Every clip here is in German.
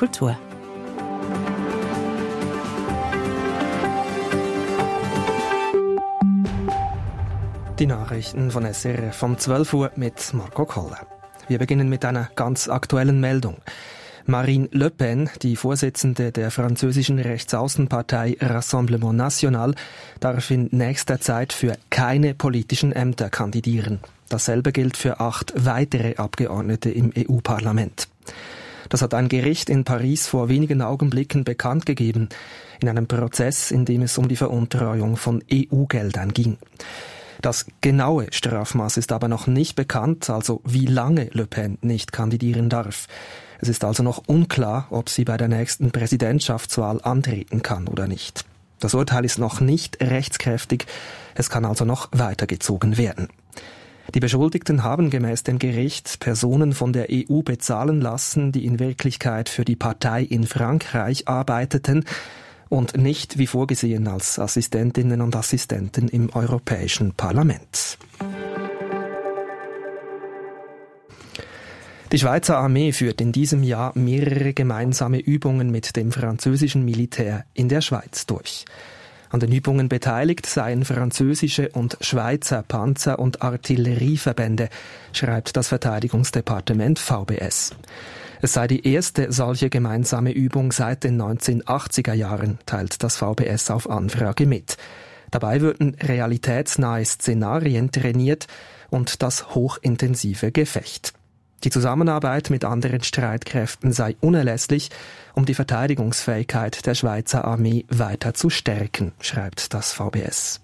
Kultur. Die Nachrichten von SRF um 12 Uhr mit Marco Koller. Wir beginnen mit einer ganz aktuellen Meldung. Marine Le Pen, die Vorsitzende der französischen Rechtsaußenpartei Rassemblement National, darf in nächster Zeit für keine politischen Ämter kandidieren. Dasselbe gilt für 8 weitere Abgeordnete im EU-Parlament. Das hat ein Gericht in Paris vor wenigen Augenblicken bekannt gegeben, in einem Prozess, in dem es um die Veruntreuung von EU-Geldern ging. Das genaue Strafmaß ist aber noch nicht bekannt, also wie lange Le Pen nicht kandidieren darf. Es ist also noch unklar, ob sie bei der nächsten Präsidentschaftswahl antreten kann oder nicht. Das Urteil ist noch nicht rechtskräftig, es kann also noch weitergezogen werden. Die Beschuldigten haben gemäß dem Gericht Personen von der EU bezahlen lassen, die in Wirklichkeit für die Partei in Frankreich arbeiteten und nicht wie vorgesehen als Assistentinnen und Assistenten im Europäischen Parlament. Die Schweizer Armee führt in diesem Jahr mehrere gemeinsame Übungen mit dem französischen Militär in der Schweiz durch. An den Übungen beteiligt seien französische und Schweizer Panzer- und Artillerieverbände, schreibt das Verteidigungsdepartement VBS. Es sei die erste solche gemeinsame Übung seit den 1980er Jahren, teilt das VBS auf Anfrage mit. Dabei würden realitätsnahe Szenarien trainiert und das hochintensive Gefecht. Die Zusammenarbeit mit anderen Streitkräften sei unerlässlich, um die Verteidigungsfähigkeit der Schweizer Armee weiter zu stärken, schreibt das VBS.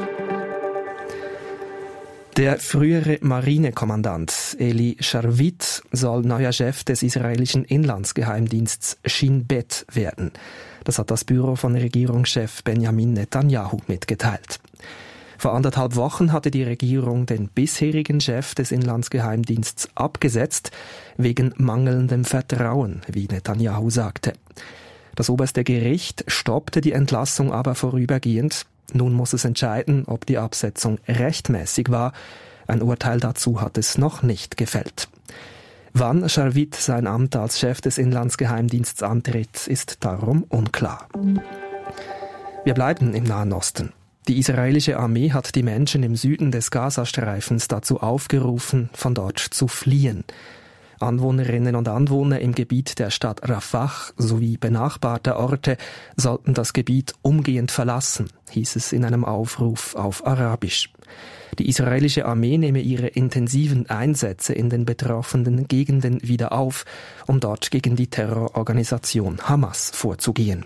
Der frühere Marinekommandant Eli Sharvit soll neuer Chef des israelischen Inlandsgeheimdienstes Shin Bet werden. Das hat das Büro von Regierungschef Benjamin Netanyahu mitgeteilt. Vor 1,5 Wochen hatte die Regierung den bisherigen Chef des Inlandsgeheimdienstes abgesetzt, wegen mangelndem Vertrauen, wie Netanyahu sagte. Das oberste Gericht stoppte die Entlassung aber vorübergehend. Nun muss es entscheiden, ob die Absetzung rechtmäßig war. Ein Urteil dazu hat es noch nicht gefällt. Wann Sharvit sein Amt als Chef des Inlandsgeheimdienstes antritt, ist darum unklar. Wir bleiben im Nahen Osten. Die israelische Armee hat die Menschen im Süden des Gazastreifens dazu aufgerufen, von dort zu fliehen. Anwohnerinnen und Anwohner im Gebiet der Stadt Rafah sowie benachbarter Orte sollten das Gebiet umgehend verlassen, hieß es in einem Aufruf auf Arabisch. Die israelische Armee nehme ihre intensiven Einsätze in den betroffenen Gegenden wieder auf, um dort gegen die Terrororganisation Hamas vorzugehen.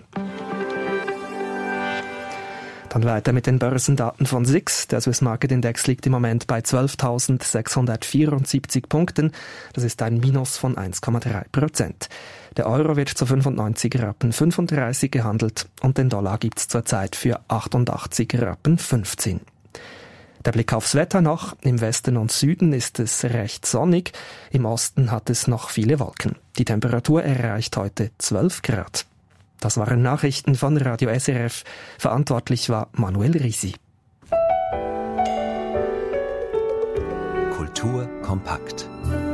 Dann weiter mit den Börsendaten von SIX. Der Swiss Market Index liegt im Moment bei 12.674 Punkten. Das ist ein Minus von 1,3%. Der Euro wird zu 95,35 Rappen gehandelt und den Dollar gibt's zurzeit für 88,15 Rappen. Der Blick aufs Wetter noch. Im Westen und Süden ist es recht sonnig. Im Osten hat es noch viele Wolken. Die Temperatur erreicht heute 12 Grad. Das waren Nachrichten von Radio SRF. Verantwortlich war Manuel Risi. Kultur kompakt.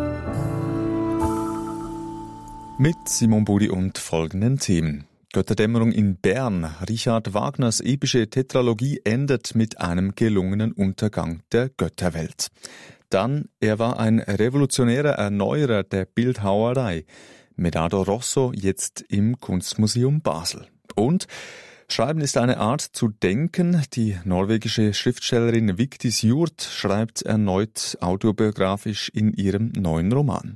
Mit Simon Budi und folgenden Themen. Götterdämmerung in Bern. Richard Wagners epische Tetralogie endet mit einem gelungenen Untergang der Götterwelt. Dann, er war ein revolutionärer Erneuerer der Bildhauerei. Medado Rosso jetzt im Kunstmuseum Basel. Und Schreiben ist eine Art zu denken. Die norwegische Schriftstellerin Vigdis Hjorth schreibt erneut autobiografisch in ihrem neuen Roman.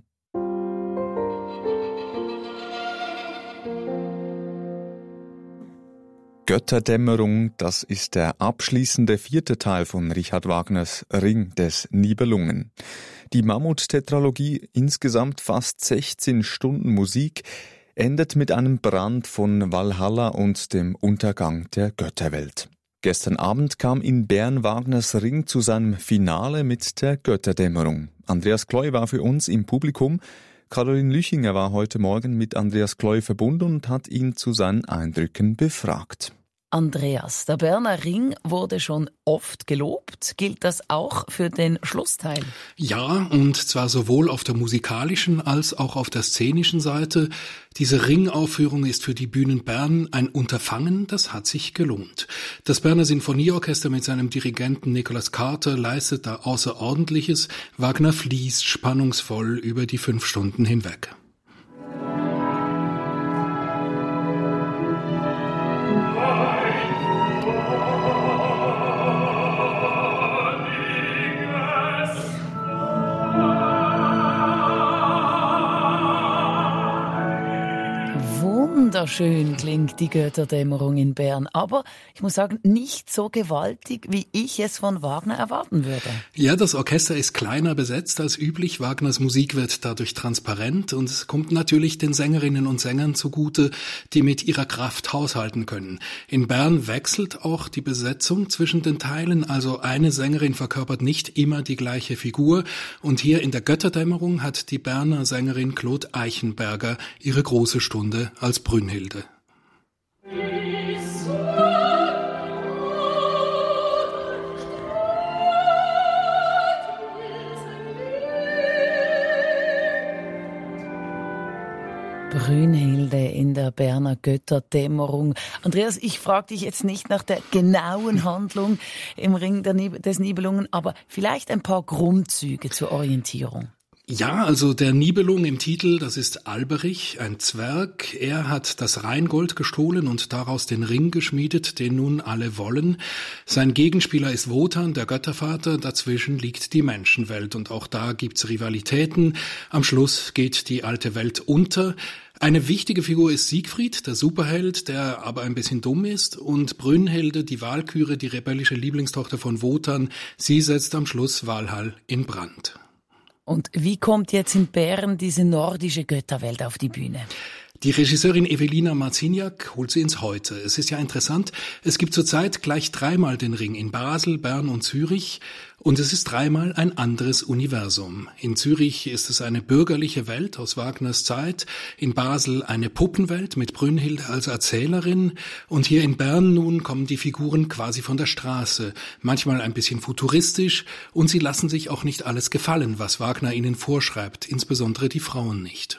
Götterdämmerung, das ist der abschließende 4. Teil von Richard Wagners Ring des Nibelungen. Die Mammut-Tetralogie, insgesamt fast 16 Stunden Musik, endet mit einem Brand von Valhalla und dem Untergang der Götterwelt. Gestern Abend kam in Bern Wagners Ring zu seinem Finale mit der Götterdämmerung. Andreas Kloy war für uns im Publikum. Caroline Lüchinger war heute Morgen mit Andreas Kloy verbunden und hat ihn zu seinen Eindrücken befragt. Andreas, der Berner Ring wurde schon oft gelobt. Gilt das auch für den Schlussteil? Ja, und zwar sowohl auf der musikalischen als auch auf der szenischen Seite. Diese Ringaufführung ist für die Bühnen Bern ein Unterfangen, das hat sich gelohnt. Das Berner Sinfonieorchester mit seinem Dirigenten Nicolas Carter leistet da Außerordentliches. Wagner fließt spannungsvoll über die 5 Stunden hinweg. Wunderschön klingt die Götterdämmerung in Bern, aber ich muss sagen, nicht so gewaltig, wie ich es von Wagner erwarten würde. Ja, das Orchester ist kleiner besetzt als üblich. Wagners Musik wird dadurch transparent und es kommt natürlich den Sängerinnen und Sängern zugute, die mit ihrer Kraft haushalten können. In Bern wechselt auch die Besetzung zwischen den Teilen, also eine Sängerin verkörpert nicht immer die gleiche Figur. Und hier in der Götterdämmerung hat die Berner Sängerin Claude Eichenberger ihre große Stunde als Brünnhilde. Brünnhilde in der Berner Götterdämmerung. Andreas, ich frage dich jetzt nicht nach der genauen Handlung im Ring des Nibelungen, aber vielleicht ein paar Grundzüge zur Orientierung. Ja, also der Nibelung im Titel, das ist Alberich, ein Zwerg. Er hat das Rheingold gestohlen und daraus den Ring geschmiedet, den nun alle wollen. Sein Gegenspieler ist Wotan, der Göttervater. Dazwischen liegt die Menschenwelt und auch da gibt's Rivalitäten. Am Schluss geht die alte Welt unter. Eine wichtige Figur ist Siegfried, der Superheld, der aber ein bisschen dumm ist. Und Brünnhilde, die Walküre, die rebellische Lieblingstochter von Wotan, sie setzt am Schluss Walhall in Brand. Und wie kommt jetzt in Bern diese nordische Götterwelt auf die Bühne? Die Regisseurin Ewelina Marciniak holt sie ins Heute. Es ist ja interessant, es gibt zurzeit gleich 3-mal den Ring in Basel, Bern und Zürich und es ist 3-mal ein anderes Universum. In Zürich ist es eine bürgerliche Welt aus Wagners Zeit, in Basel eine Puppenwelt mit Brünnhilde als Erzählerin und hier in Bern nun kommen die Figuren quasi von der Straße, manchmal ein bisschen futuristisch und sie lassen sich auch nicht alles gefallen, was Wagner ihnen vorschreibt, insbesondere die Frauen nicht.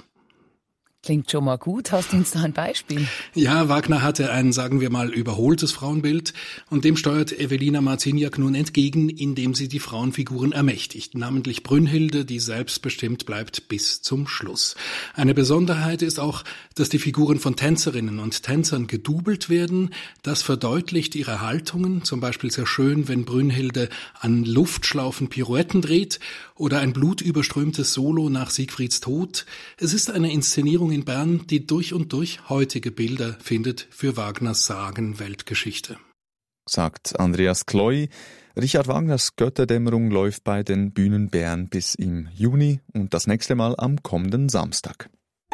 Klingt schon mal gut. Hast du uns da ein Beispiel? Ja, Wagner hatte ein, sagen wir mal, überholtes Frauenbild und dem steuert Ewelina Marciniak nun entgegen, indem sie die Frauenfiguren ermächtigt, namentlich Brünnhilde, die selbstbestimmt bleibt bis zum Schluss. Eine Besonderheit ist auch, dass die Figuren von Tänzerinnen und Tänzern gedoubelt werden. Das verdeutlicht ihre Haltungen, zum Beispiel sehr schön, wenn Brünnhilde an Luftschlaufen Pirouetten dreht oder ein blutüberströmtes Solo nach Siegfrieds Tod. Es ist eine Inszenierung in Bern, die durch und durch heutige Bilder findet für Wagners Sagen-Weltgeschichte. Sagt Andreas Kloy. Richard Wagners Götterdämmerung läuft bei den Bühnen Bern bis im Juni und das nächste Mal am kommenden Samstag.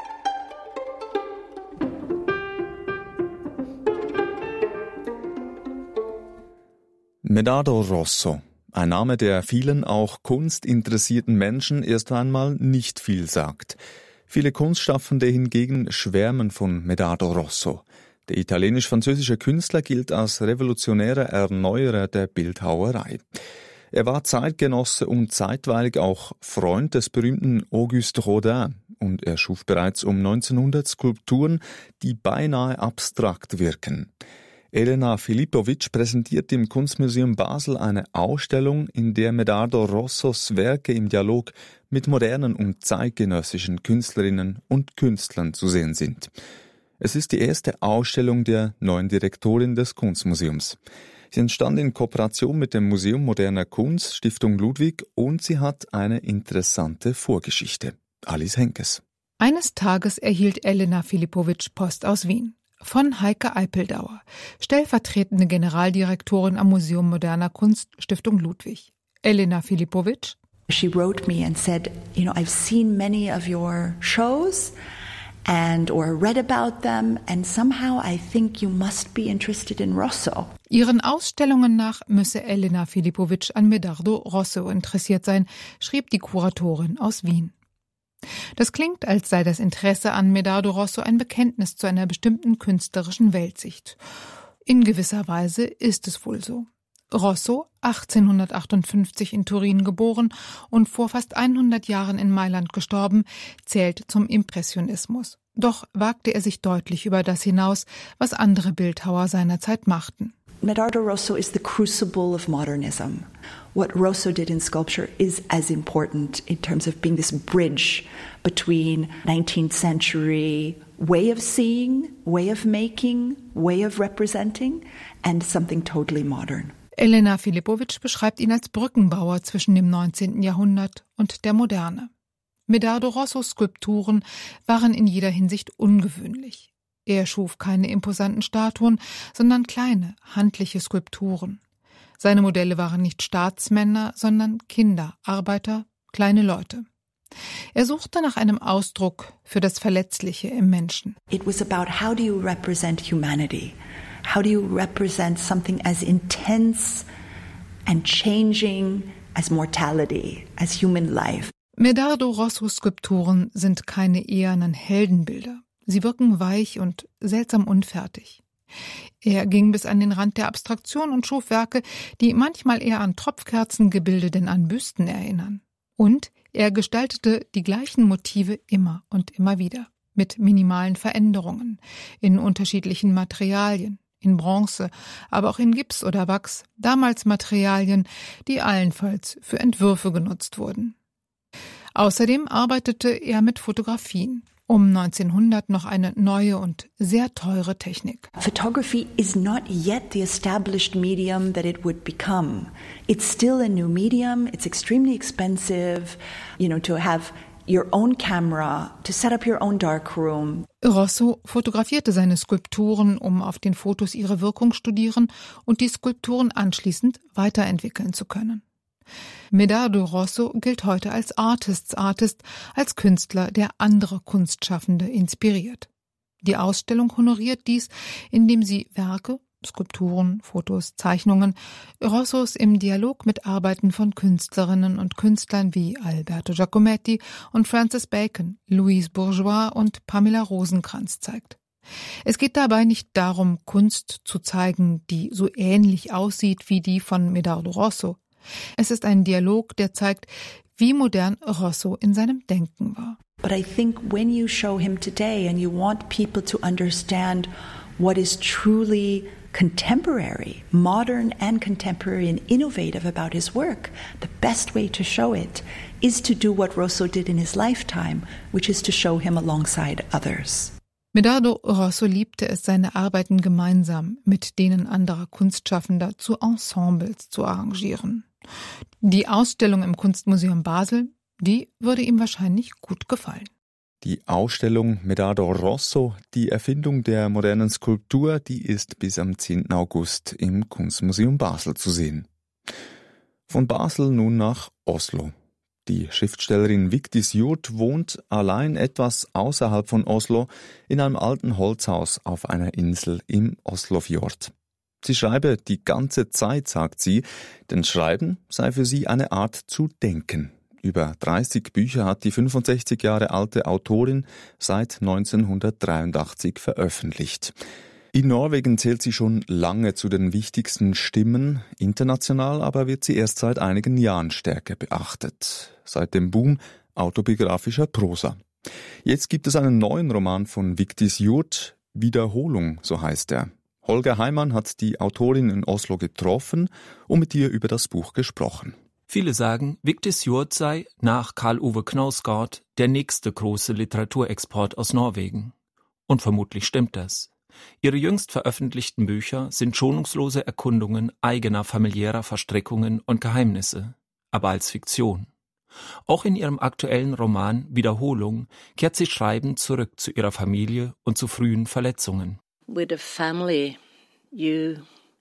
Medardo Rosso. Ein Name, der vielen, auch kunstinteressierten Menschen erst einmal nicht viel sagt. Viele Kunstschaffende hingegen schwärmen von Medardo Rosso. Der italienisch-französische Künstler gilt als revolutionärer Erneuerer der Bildhauerei. Er war Zeitgenosse und zeitweilig auch Freund des berühmten Auguste Rodin und er schuf bereits um 1900 Skulpturen, die beinahe abstrakt wirken. Elena Filipovic präsentiert im Kunstmuseum Basel eine Ausstellung, in der Medardo Rossos Werke im Dialog mit modernen und zeitgenössischen Künstlerinnen und Künstlern zu sehen sind. Es ist die erste Ausstellung der neuen Direktorin des Kunstmuseums. Sie entstand in Kooperation mit dem Museum Moderner Kunst, Stiftung Ludwig, und sie hat eine interessante Vorgeschichte. Alice Henkes. Eines Tages erhielt Elena Filipovic Post aus Wien. Von Heike Eipeldauer, stellvertretende Generaldirektorin am Museum Moderner Kunst, Stiftung Ludwig. Elena Filipovic. She wrote me and said, I've seen many of your shows or read about them and somehow I think you must be interested in Rosso. Ihren Ausstellungen nach müsse Elena Filipovic an Medardo Rosso interessiert sein, schrieb die Kuratorin aus Wien. Das klingt, als sei das Interesse an Medardo Rosso ein Bekenntnis zu einer bestimmten künstlerischen Weltsicht. In gewisser Weise ist es wohl so. Rosso, 1858 in Turin geboren und vor fast 100 Jahren in Mailand gestorben, zählt zum Impressionismus. Doch wagte er sich deutlich über das hinaus, was andere Bildhauer seiner Zeit machten. Medardo Rosso is the crucible of modernism. What Rosso did in sculpture is as important in terms of being this bridge between 19th century way of seeing, way of making, way of representing and something totally modern. Elena Filipović beschreibt ihn als Brückenbauer zwischen dem 19. Jahrhundert und der Moderne. Medardo Rossos Skulpturen waren in jeder Hinsicht ungewöhnlich. Er schuf keine imposanten Statuen, sondern kleine, handliche Skulpturen. Seine Modelle waren nicht Staatsmänner, sondern Kinder, Arbeiter, kleine Leute. Er suchte nach einem Ausdruck für das Verletzliche im Menschen. It was about how do you represent humanity? How do you represent something as intense and changing as mortality, as human life? Medardo Rossos Skulpturen sind keine ehernen Heldenbilder. Sie wirken weich und seltsam unfertig. Er ging bis an den Rand der Abstraktion und schuf Werke, die manchmal eher an Tropfkerzengebilde denn an Büsten erinnern. Und er gestaltete die gleichen Motive immer und immer wieder, mit minimalen Veränderungen, in unterschiedlichen Materialien, in Bronze, aber auch in Gips oder Wachs, damals Materialien, die allenfalls für Entwürfe genutzt wurden. Außerdem arbeitete er mit Fotografien. 1900 noch eine neue und sehr teure Technik. Photography is not yet the established medium that it would become. It's still a new medium. It's extremely expensive, to have your own camera, to set up your own darkroom. Rosso fotografierte seine Skulpturen, um auf den Fotos ihre Wirkung studieren und die Skulpturen anschließend weiterentwickeln zu können. Medardo Rosso gilt heute als Artist, als Künstler, der andere Kunstschaffende inspiriert. Die Ausstellung honoriert dies, indem sie Werke, Skulpturen, Fotos, Zeichnungen Rossos im Dialog mit Arbeiten von Künstlerinnen und Künstlern wie Alberto Giacometti und Francis Bacon, Louise Bourgeois und Pamela Rosenkrantz zeigt. Es geht dabei nicht darum, Kunst zu zeigen, die so ähnlich aussieht wie die von Medardo Rosso. Es ist ein Dialog, der zeigt, wie modern Rosso in seinem Denken war. But I think when you show him today and you want people to understand what is truly contemporary, modern and contemporary and innovative about his work, the best way to show it is to do what Rosso did in his lifetime, which is to show him alongside others. Medardo Rosso liebte es, seine Arbeiten gemeinsam mit denen anderer Kunstschaffender zu Ensembles zu arrangieren. Die Ausstellung im Kunstmuseum Basel, die würde ihm wahrscheinlich gut gefallen. Die Ausstellung Medardo Rosso, die Erfindung der modernen Skulptur, die ist bis am 10. August im Kunstmuseum Basel zu sehen. Von Basel nun nach Oslo. Die Schriftstellerin Vigdis Hjorth wohnt allein etwas außerhalb von Oslo in einem alten Holzhaus auf einer Insel im Oslofjord. Sie schreibe die ganze Zeit, sagt sie, denn Schreiben sei für sie eine Art zu denken. Über 30 Bücher hat die 65 Jahre alte Autorin seit 1983 veröffentlicht. In Norwegen zählt sie schon lange zu den wichtigsten Stimmen, international aber wird sie erst seit einigen Jahren stärker beachtet, seit dem Boom autobiografischer Prosa. Jetzt gibt es einen neuen Roman von Vigdis Hjorth, Wiederholung, so heißt er. Holger Heimann hat die Autorin in Oslo getroffen und mit ihr über das Buch gesprochen. Viele sagen, Vigdis Hjorth sei nach Karl Ove Knausgård der nächste große Literaturexport aus Norwegen. Und vermutlich stimmt das. Ihre jüngst veröffentlichten Bücher sind schonungslose Erkundungen eigener familiärer Verstrickungen und Geheimnisse, aber als Fiktion. Auch in ihrem aktuellen Roman Wiederholung kehrt sie schreibend zurück zu ihrer Familie und zu frühen Verletzungen. With a family, you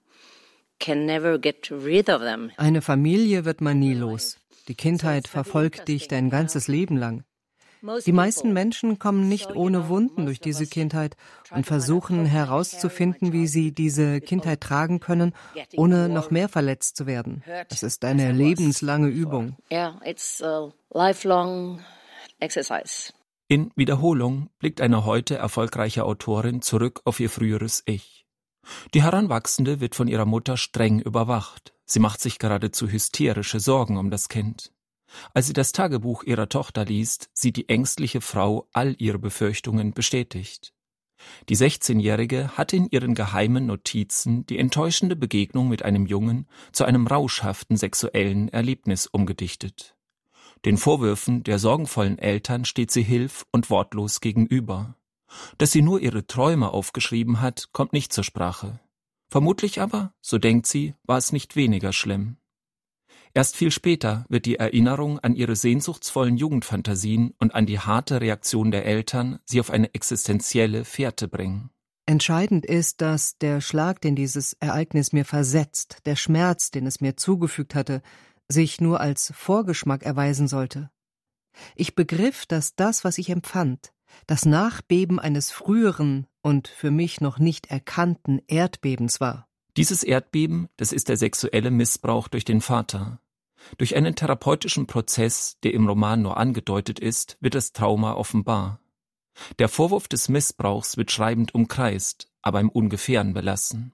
can never get rid of them. Eine Familie wird man nie los. Die Kindheit verfolgt dich dein ganzes Leben lang. Die meisten Menschen kommen nicht ohne Wunden durch diese Kindheit und versuchen herauszufinden, wie sie diese Kindheit tragen können, ohne noch mehr verletzt zu werden. Es ist eine lebenslange Übung. It's a lifelong exercise. In Wiederholung blickt eine heute erfolgreiche Autorin zurück auf ihr früheres Ich. Die Heranwachsende wird von ihrer Mutter streng überwacht. Sie macht sich geradezu hysterische Sorgen um das Kind. Als sie das Tagebuch ihrer Tochter liest, sieht die ängstliche Frau all ihre Befürchtungen bestätigt. Die 16-Jährige hatte in ihren geheimen Notizen die enttäuschende Begegnung mit einem Jungen zu einem rauschhaften sexuellen Erlebnis umgedichtet. Den Vorwürfen der sorgenvollen Eltern steht sie hilf- und wortlos gegenüber. Dass sie nur ihre Träume aufgeschrieben hat, kommt nicht zur Sprache. Vermutlich aber, so denkt sie, war es nicht weniger schlimm. Erst viel später wird die Erinnerung an ihre sehnsuchtsvollen Jugendfantasien und an die harte Reaktion der Eltern sie auf eine existenzielle Fährte bringen. Entscheidend ist, dass der Schlag, den dieses Ereignis mir versetzt, der Schmerz, den es mir zugefügt hatte, sich nur als Vorgeschmack erweisen sollte. Ich begriff, dass das, was ich empfand, das Nachbeben eines früheren und für mich noch nicht erkannten Erdbebens war. Dieses Erdbeben, das ist der sexuelle Missbrauch durch den Vater. Durch einen therapeutischen Prozess, der im Roman nur angedeutet ist, wird das Trauma offenbar. Der Vorwurf des Missbrauchs wird schreibend umkreist, aber im Ungefähren belassen.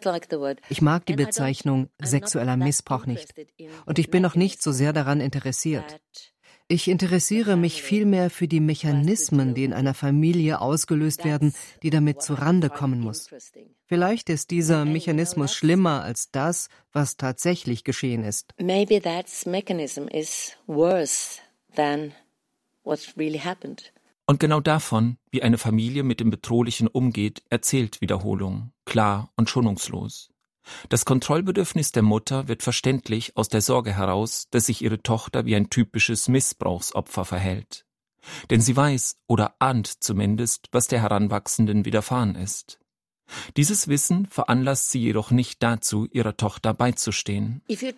Ich mag die Bezeichnung sexueller Missbrauch nicht. Und ich bin noch nicht so sehr daran interessiert. Ich interessiere mich vielmehr für die Mechanismen, die in einer Familie ausgelöst werden, die damit zurande kommen muss. Vielleicht ist dieser Mechanismus schlimmer als das, was tatsächlich geschehen ist. Maybe that mechanism is worse than what really happened. Und genau davon, wie eine Familie mit dem Bedrohlichen umgeht, erzählt Wiederholung, klar und schonungslos. Das Kontrollbedürfnis der Mutter wird verständlich aus der Sorge heraus, dass sich ihre Tochter wie ein typisches Missbrauchsopfer verhält. Denn sie weiß oder ahnt zumindest, was der Heranwachsenden widerfahren ist. Dieses Wissen veranlasst sie jedoch nicht dazu, ihrer Tochter beizustehen.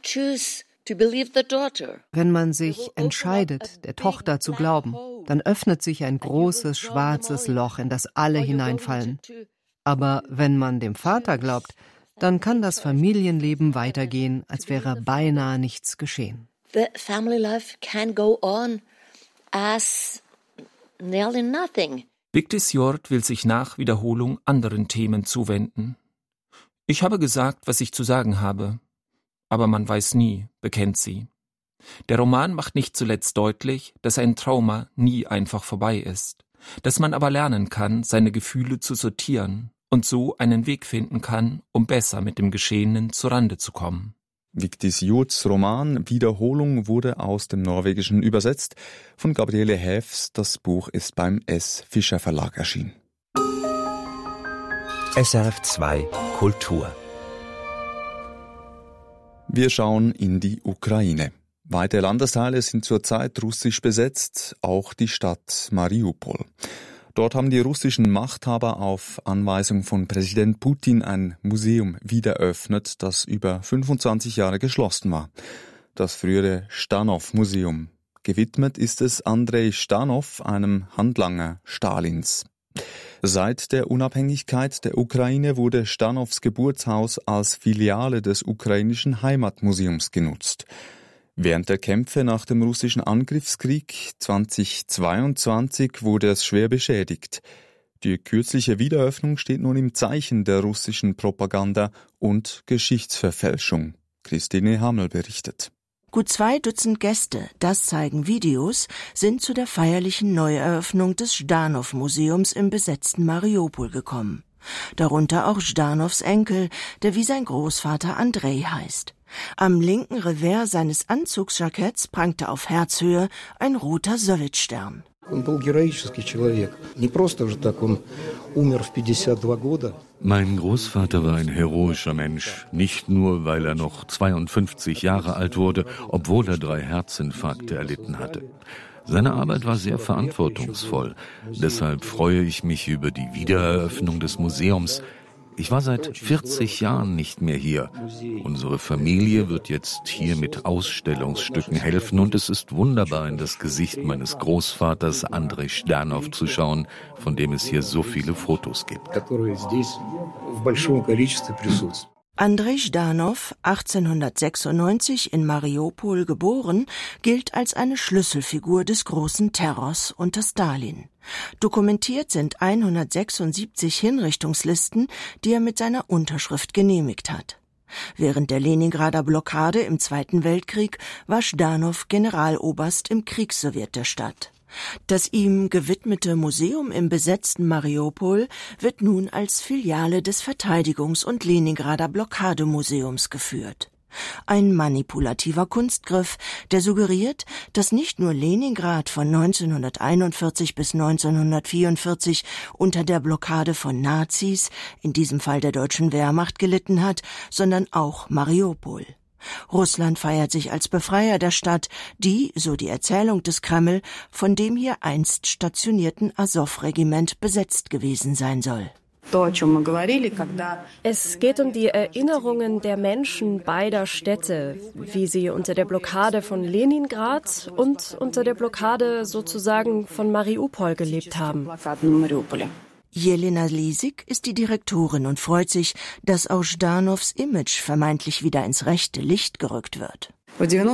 Wenn man sich entscheidet, der Tochter zu glauben, dann öffnet sich ein großes, schwarzes Loch, in das alle hineinfallen. Aber wenn man dem Vater glaubt, dann kann das Familienleben weitergehen, als wäre beinahe nichts geschehen. The family life can go on as nearly nothing. Vigdis Hjorth will sich nach Wiederholung anderen Themen zuwenden. Ich habe gesagt, was ich zu sagen habe. Aber man weiß nie, bekennt sie. Der Roman macht nicht zuletzt deutlich, dass ein Trauma nie einfach vorbei ist, dass man aber lernen kann, seine Gefühle zu sortieren und so einen Weg finden kann, um besser mit dem Geschehenen zurande zu kommen. Vigdis Hjorths Roman Wiederholung wurde aus dem Norwegischen übersetzt. Von Gabriele Häfs. Das Buch ist beim S. Fischer Verlag erschienen. SRF 2 Kultur. Wir schauen in die Ukraine. Weite Landesteile sind zurzeit russisch besetzt, auch die Stadt Mariupol. Dort haben die russischen Machthaber auf Anweisung von Präsident Putin ein Museum wiedereröffnet, das über 25 Jahre geschlossen war. Das frühere Stanov-Museum. Gewidmet ist es Andrei Stanov, einem Handlanger Stalins. Seit der Unabhängigkeit der Ukraine wurde Stanovs Geburtshaus als Filiale des ukrainischen Heimatmuseums genutzt. Während der Kämpfe nach dem russischen Angriffskrieg 2022 wurde es schwer beschädigt. Die kürzliche Wiedereröffnung steht nun im Zeichen der russischen Propaganda und Geschichtsverfälschung. Christine Hammel berichtet. Gut 2 Dutzend Gäste, das zeigen Videos, sind zu der feierlichen Neueröffnung des Ždanov-Museums im besetzten Mariupol gekommen. Darunter auch Ždanovs Enkel, der wie sein Großvater Andrei heißt. Am linken Revers seines Anzugsjacketts prangte auf Herzhöhe ein roter Sowjetstern. Mein Großvater war ein heroischer Mensch, nicht nur, weil er noch 52 Jahre alt wurde, obwohl er 3 Herzinfarkte erlitten hatte. Seine Arbeit war sehr verantwortungsvoll. Deshalb freue ich mich über die Wiedereröffnung des Museums. Ich war seit 40 Jahren nicht mehr hier. Unsere Familie wird jetzt hier mit Ausstellungsstücken helfen und es ist wunderbar, in das Gesicht meines Großvaters Andrei Ždanov zu schauen, von dem es hier so viele Fotos gibt. Andrej Ždanov, 1896 in Mariupol geboren, gilt als eine Schlüsselfigur des großen Terrors unter Stalin. Dokumentiert sind 176 Hinrichtungslisten, die er mit seiner Unterschrift genehmigt hat. Während der Leningrader Blockade im Zweiten Weltkrieg war Ždanov Generaloberst im Kriegssowjet der Stadt. Das ihm gewidmete Museum im besetzten Mariupol wird nun als Filiale des Verteidigungs- und Leningrader Blockademuseums geführt. Ein manipulativer Kunstgriff, der suggeriert, dass nicht nur Leningrad von 1941 bis 1944 unter der Blockade von Nazis, in diesem Fall der deutschen Wehrmacht, gelitten hat, sondern auch Mariupol. Russland feiert sich als Befreier der Stadt, die, so die Erzählung des Kreml, von dem hier einst stationierten Asow-Regiment besetzt gewesen sein soll. Es geht um die Erinnerungen der Menschen beider Städte, wie sie unter der Blockade von Leningrad und unter der Blockade sozusagen von Mariupol gelebt haben. Jelena Lisik ist die Direktorin und freut sich, dass auch Ždanovs Image vermeintlich wieder ins rechte Licht gerückt wird. In den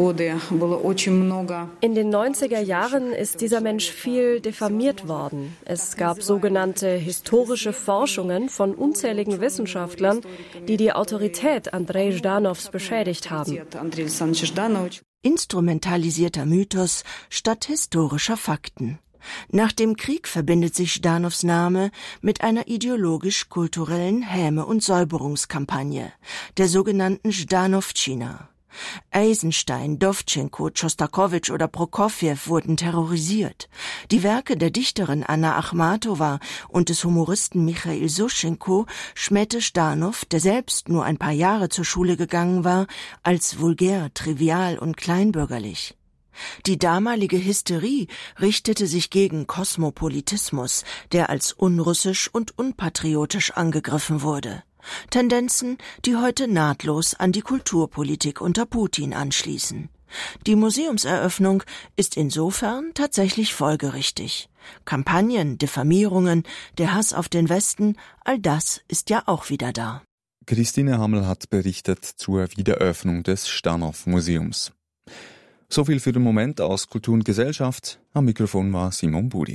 90er Jahren ist dieser Mensch viel diffamiert worden. Es gab sogenannte historische Forschungen von unzähligen Wissenschaftlern, die die Autorität Andrej Ždanovs beschädigt haben. Instrumentalisierter Mythos statt historischer Fakten. Nach dem Krieg verbindet sich Ždanovs Name mit einer ideologisch-kulturellen Häme- und Säuberungskampagne, der sogenannten Ždanovčina. Eisenstein, Dowtschenko, Schostakowitsch oder Prokofjew wurden terrorisiert. Die Werke der Dichterin Anna Achmatowa und des Humoristen Michail Soschenko schmähte Ždanov, der selbst nur ein paar Jahre zur Schule gegangen war, als vulgär, trivial und kleinbürgerlich. Die damalige Hysterie richtete sich gegen Kosmopolitismus, der als unrussisch und unpatriotisch angegriffen wurde. Tendenzen, die heute nahtlos an die Kulturpolitik unter Putin anschließen. Die Museumseröffnung ist insofern tatsächlich folgerichtig. Kampagnen, Diffamierungen, der Hass auf den Westen, all das ist ja auch wieder da. Christine Hammel hat berichtet zur Wiedereröffnung des Ždanov-Museums. So viel für den Moment aus Kultur und Gesellschaft. Am Mikrofon war Simon Buri.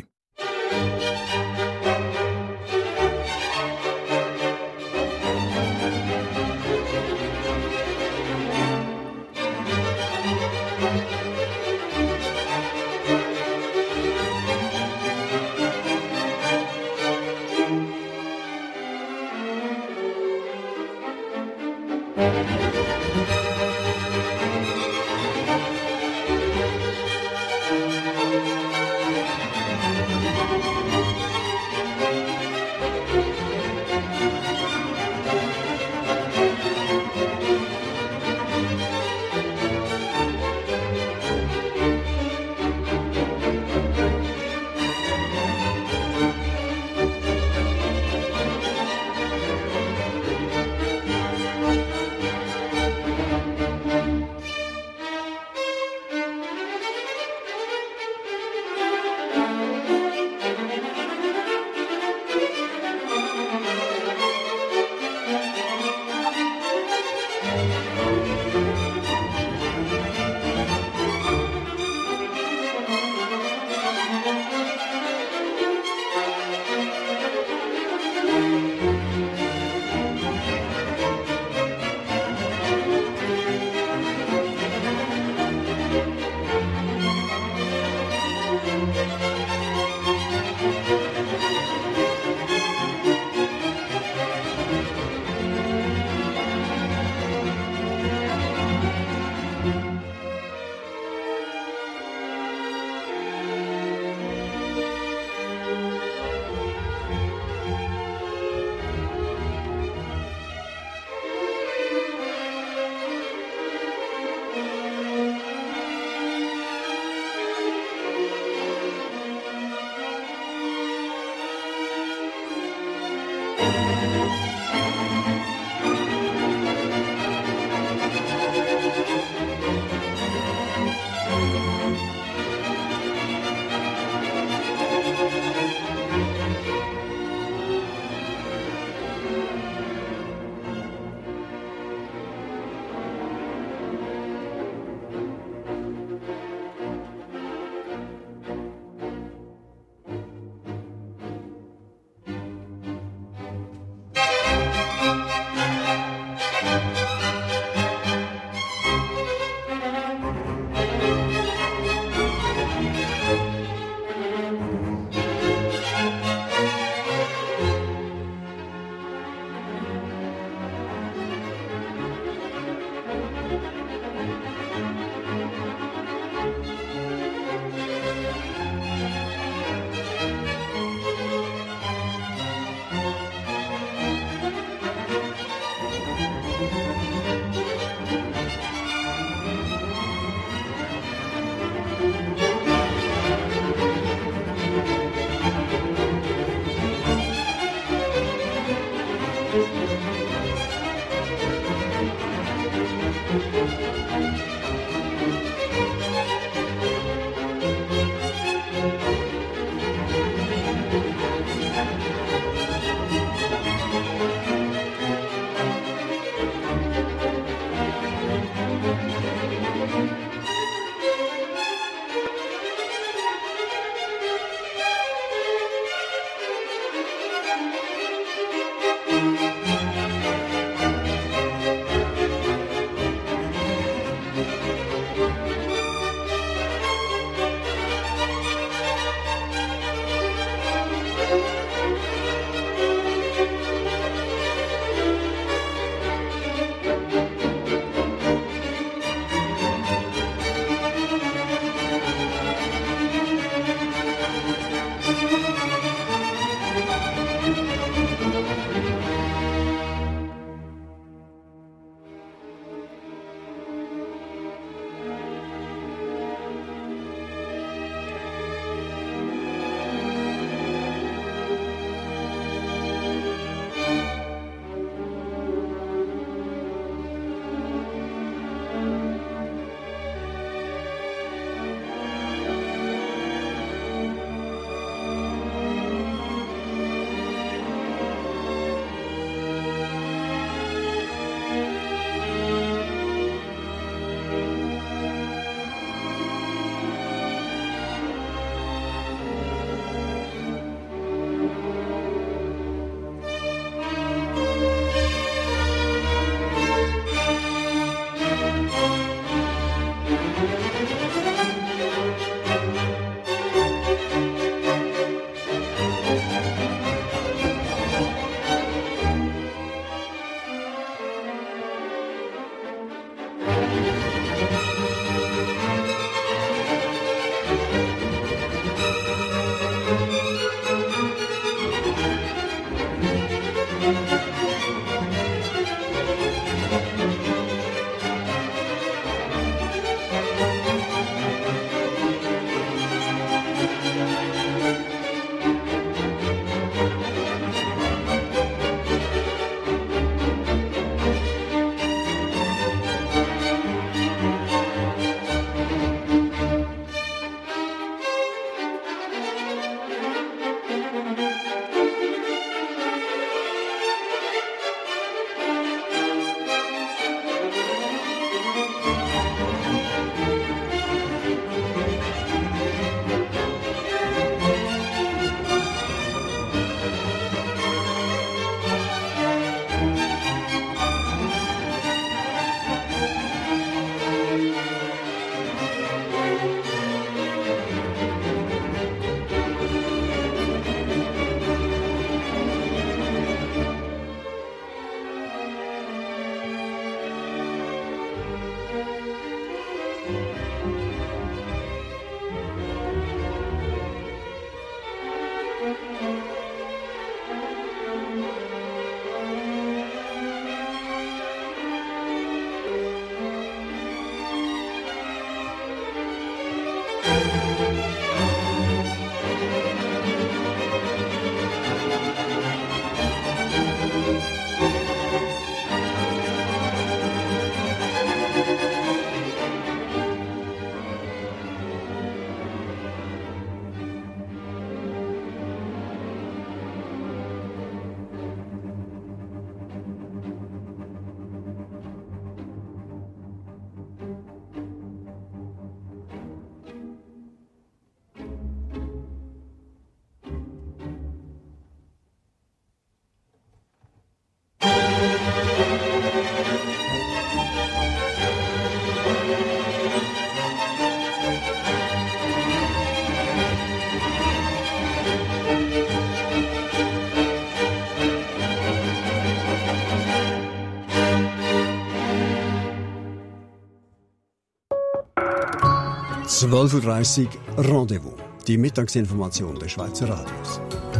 12:30 Uhr Rendezvous, die Mittagsinformation des Schweizer Radios.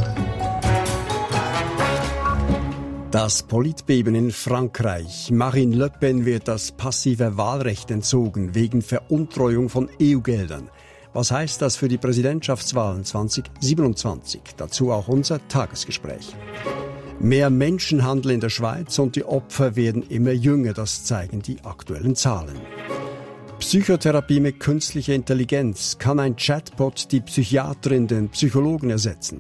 Das Politbeben in Frankreich. Marine Le Pen wird das passive Wahlrecht entzogen wegen Veruntreuung von EU-Geldern. Was heißt das für die Präsidentschaftswahlen 2027? Dazu auch unser Tagesgespräch. Mehr Menschenhandel in der Schweiz und die Opfer werden immer jünger, das zeigen die aktuellen Zahlen. Psychotherapie mit künstlicher Intelligenz. Kann ein Chatbot die Psychiaterin, den Psychologen ersetzen?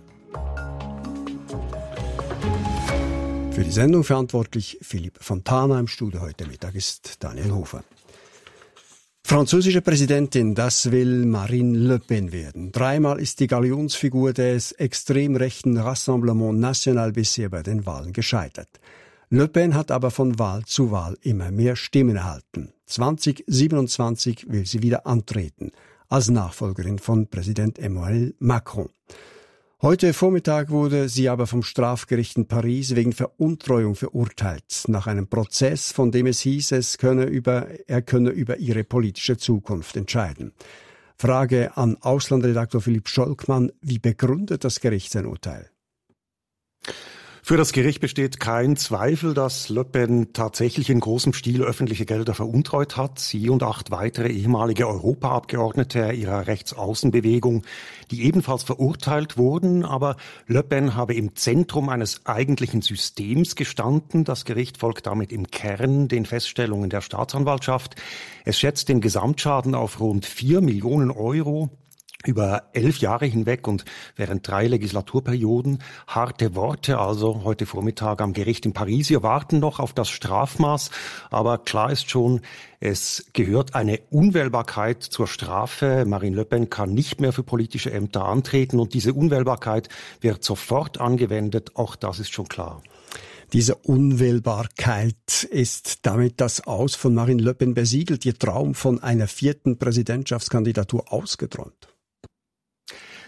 Für die Sendung verantwortlich Philipp Fontana. Im Studio heute Mittag ist Daniel Hofer. Französische Präsidentin, das will Marine Le Pen werden. 3-mal ist die Galionsfigur des extrem rechten Rassemblement National bisher bei den Wahlen gescheitert. Le Pen hat aber von Wahl zu Wahl immer mehr Stimmen erhalten. 2027 will sie wieder antreten, als Nachfolgerin von Präsident Emmanuel Macron. Heute Vormittag wurde sie aber vom Strafgericht in Paris wegen Veruntreuung verurteilt, nach einem Prozess, von dem es hieß, er könne über ihre politische Zukunft entscheiden. Frage an Auslandredaktor Philipp Scholkmann: Wie begründet das Gericht sein Urteil? Für das Gericht besteht kein Zweifel, dass Le Pen tatsächlich in großem Stil öffentliche Gelder veruntreut hat. Sie und 8 weitere ehemalige Europaabgeordnete ihrer Rechtsaußenbewegung, die ebenfalls verurteilt wurden. Aber Le Pen habe im Zentrum eines eigentlichen Systems gestanden. Das Gericht folgt damit im Kern den Feststellungen der Staatsanwaltschaft. Es schätzt den Gesamtschaden auf rund 4 Millionen Euro. Über 11 Jahre hinweg und während 3 Legislaturperioden. Harte Worte also heute Vormittag am Gericht in Paris. Wir warten noch auf das Strafmaß, aber klar ist schon, es gehört eine Unwählbarkeit zur Strafe. Marine Le Pen kann nicht mehr für politische Ämter antreten und diese Unwählbarkeit wird sofort angewendet. Auch das ist schon klar. Diese Unwählbarkeit, ist damit das Aus von Marine Le Pen besiegelt, ihr Traum von einer 4. Präsidentschaftskandidatur ausgeträumt?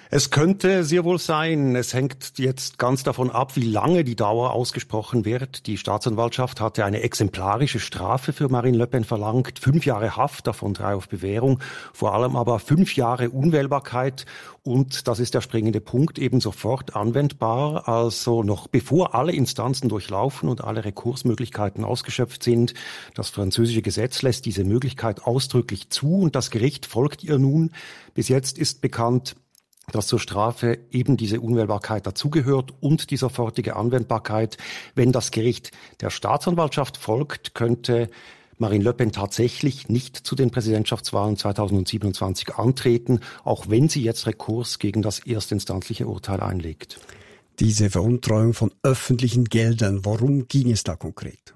Es könnte sehr wohl sein. Es hängt jetzt ganz davon ab, wie lange die Dauer ausgesprochen wird. Die Staatsanwaltschaft hatte eine exemplarische Strafe für Marine Le Pen verlangt. 5 Jahre Haft, davon 3 auf Bewährung. Vor allem aber 5 Jahre Unwählbarkeit. Und das ist der springende Punkt, eben sofort anwendbar. Also noch bevor alle Instanzen durchlaufen und alle Rekursmöglichkeiten ausgeschöpft sind. Das französische Gesetz lässt diese Möglichkeit ausdrücklich zu und das Gericht folgt ihr nun. Bis jetzt ist bekannt, dass zur Strafe eben diese Unwählbarkeit dazugehört und die sofortige Anwendbarkeit. Wenn das Gericht der Staatsanwaltschaft folgt, könnte Marine Le Pen tatsächlich nicht zu den Präsidentschaftswahlen 2027 antreten, auch wenn sie jetzt Rekurs gegen das erstinstanzliche Urteil einlegt. Diese Veruntreuung von öffentlichen Geldern, worum ging es da konkret?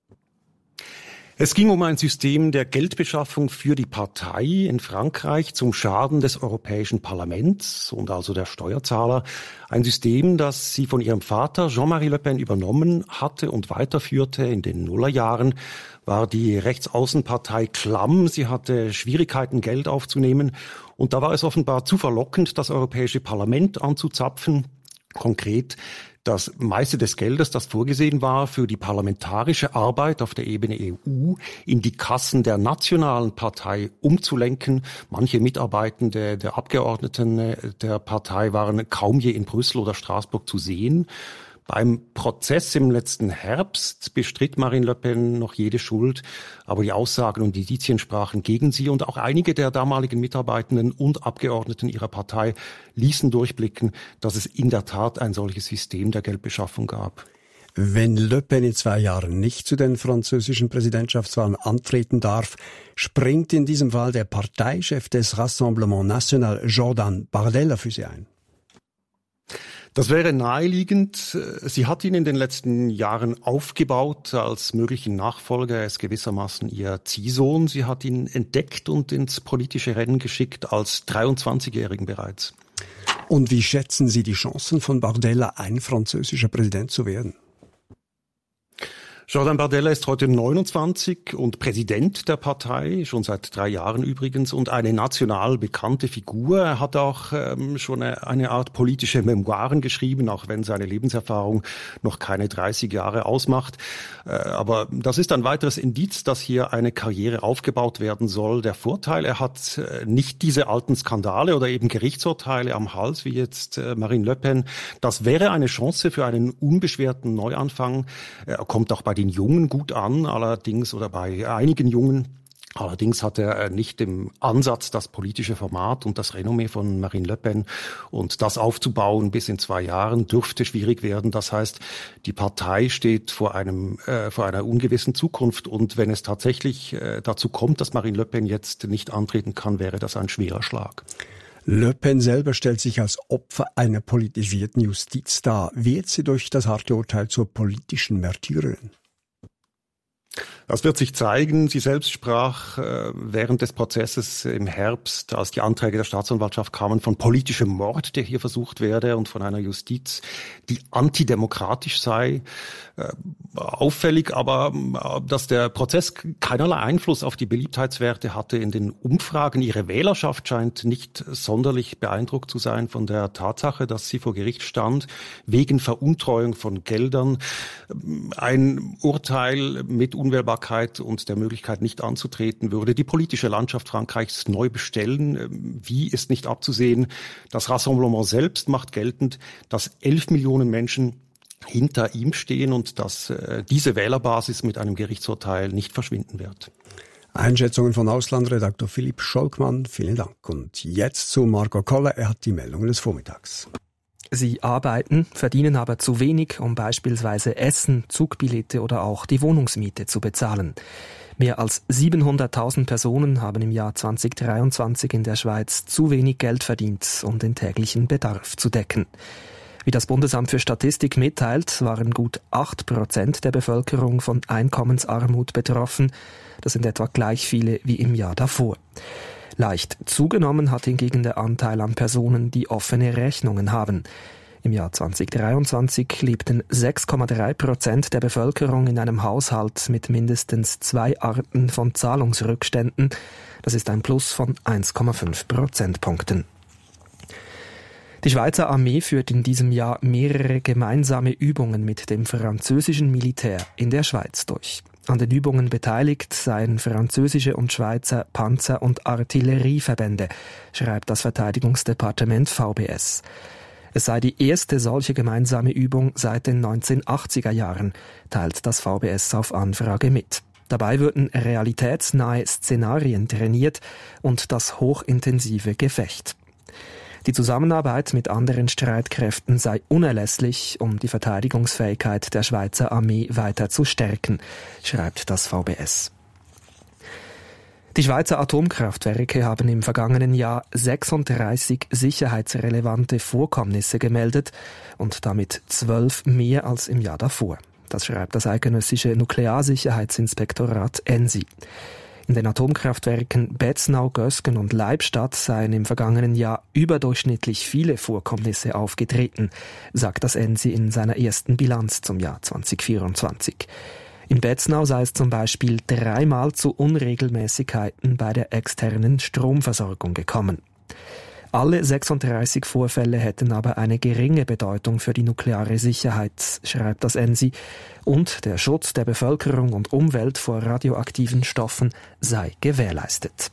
Es ging um ein System der Geldbeschaffung für die Partei in Frankreich zum Schaden des Europäischen Parlaments und also der Steuerzahler. Ein System, das sie von ihrem Vater Jean-Marie Le Pen übernommen hatte und weiterführte. In den Nullerjahren war die Rechtsaußenpartei klamm. Sie hatte Schwierigkeiten, Geld aufzunehmen. Und da war es offenbar zu verlockend, das Europäische Parlament anzuzapfen. Konkret das meiste des Geldes, das vorgesehen war für die parlamentarische Arbeit auf der Ebene EU, in die Kassen der nationalen Partei umzulenken. Manche Mitarbeitende der Abgeordneten der Partei waren kaum je in Brüssel oder Straßburg zu sehen. Beim Prozess im letzten Herbst bestritt Marine Le Pen noch jede Schuld, aber die Aussagen und Indizien sprachen gegen sie und auch einige der damaligen Mitarbeitenden und Abgeordneten ihrer Partei ließen durchblicken, dass es in der Tat ein solches System der Geldbeschaffung gab. Wenn Le Pen in 2 Jahren nicht zu den französischen Präsidentschaftswahlen antreten darf, springt in diesem Fall der Parteichef des Rassemblement National, Jordan Bardella, für sie ein. Das wäre naheliegend. Sie hat ihn in den letzten Jahren aufgebaut als möglichen Nachfolger. Er ist gewissermaßen ihr Ziehsohn. Sie hat ihn entdeckt und ins politische Rennen geschickt als 23-Jährigen bereits. Und wie schätzen Sie die Chancen von Bardella, ein französischer Präsident zu werden? Jordan Bardella ist heute 29 und Präsident der Partei, schon seit 3 Jahren übrigens, und eine national bekannte Figur. Er hat auch schon eine Art politische Memoiren geschrieben, auch wenn seine Lebenserfahrung noch keine 30 Jahre ausmacht. Aber das ist ein weiteres Indiz, dass hier eine Karriere aufgebaut werden soll. Der Vorteil, er hat nicht diese alten Skandale oder eben Gerichtsurteile am Hals, wie jetzt Marine Le Pen. Das wäre eine Chance für einen unbeschwerten Neuanfang. Er kommt auch bei den Jungen gut an, allerdings, oder bei einigen Jungen. Allerdings hat er nicht im Ansatz das politische Format und das Renommee von Marine Le Pen. Und das aufzubauen bis in 2 Jahren dürfte schwierig werden. Das heißt, die Partei steht vor einer ungewissen Zukunft. Und wenn es tatsächlich dazu kommt, dass Marine Le Pen jetzt nicht antreten kann, wäre das ein schwerer Schlag. Le Pen selber stellt sich als Opfer einer politisierten Justiz dar. Wird sie durch das harte Urteil zur politischen Märtyrerin? Das wird sich zeigen. Sie selbst sprach während des Prozesses im Herbst, als die Anträge der Staatsanwaltschaft kamen, von politischem Mord, der hier versucht werde, und von einer Justiz, die antidemokratisch sei. Auffällig aber, dass der Prozess keinerlei Einfluss auf die Beliebtheitswerte hatte in den Umfragen. Ihre Wählerschaft scheint nicht sonderlich beeindruckt zu sein von der Tatsache, dass sie vor Gericht stand, wegen Veruntreuung von Geldern. Ein Urteil mit Unwählbarkeit und der Möglichkeit, nicht anzutreten, würde die politische Landschaft Frankreichs neu bestellen. Wie ist nicht abzusehen. Das Rassemblement selbst macht geltend, dass 11 Millionen Menschen hinter ihm stehen und dass diese Wählerbasis mit einem Gerichtsurteil nicht verschwinden wird. Einschätzungen von Auslandredaktor Philipp Scholkmann, vielen Dank. Und jetzt zu Marco Koller, er hat die Meldungen des Vormittags. Sie arbeiten, verdienen aber zu wenig, um beispielsweise Essen, Zugbillette oder auch die Wohnungsmiete zu bezahlen. Mehr als 700.000 Personen haben im Jahr 2023 in der Schweiz zu wenig Geld verdient, um den täglichen Bedarf zu decken. Wie das Bundesamt für Statistik mitteilt, waren gut 8% der Bevölkerung von Einkommensarmut betroffen. Das sind etwa gleich viele wie im Jahr davor. Leicht zugenommen hat hingegen der Anteil an Personen, die offene Rechnungen haben. Im Jahr 2023 lebten 6,3% der Bevölkerung in einem Haushalt mit mindestens 2 Arten von Zahlungsrückständen. Das ist ein Plus von 1,5 Prozentpunkten. Die Schweizer Armee führt in diesem Jahr mehrere gemeinsame Übungen mit dem französischen Militär in der Schweiz durch. An den Übungen beteiligt seien französische und Schweizer Panzer- und Artillerieverbände, schreibt das Verteidigungsdepartement VBS. Es sei die erste solche gemeinsame Übung seit den 1980er Jahren, teilt das VBS auf Anfrage mit. Dabei würden realitätsnahe Szenarien trainiert und das hochintensive Gefecht. Die Zusammenarbeit mit anderen Streitkräften sei unerlässlich, um die Verteidigungsfähigkeit der Schweizer Armee weiter zu stärken, schreibt das VBS. Die Schweizer Atomkraftwerke haben im vergangenen Jahr 36 sicherheitsrelevante Vorkommnisse gemeldet und damit 12 mehr als im Jahr davor. Das schreibt das eidgenössische Nuklearsicherheitsinspektorat ENSI. In den Atomkraftwerken Betznau, Gösgen und Leibstadt seien im vergangenen Jahr überdurchschnittlich viele Vorkommnisse aufgetreten, sagt das ENSI in seiner ersten Bilanz zum Jahr 2024. In Betznau sei es zum Beispiel 3-mal zu Unregelmäßigkeiten bei der externen Stromversorgung gekommen. Alle 36 Vorfälle hätten aber eine geringe Bedeutung für die nukleare Sicherheit, schreibt das ENSI, und der Schutz der Bevölkerung und Umwelt vor radioaktiven Stoffen sei gewährleistet.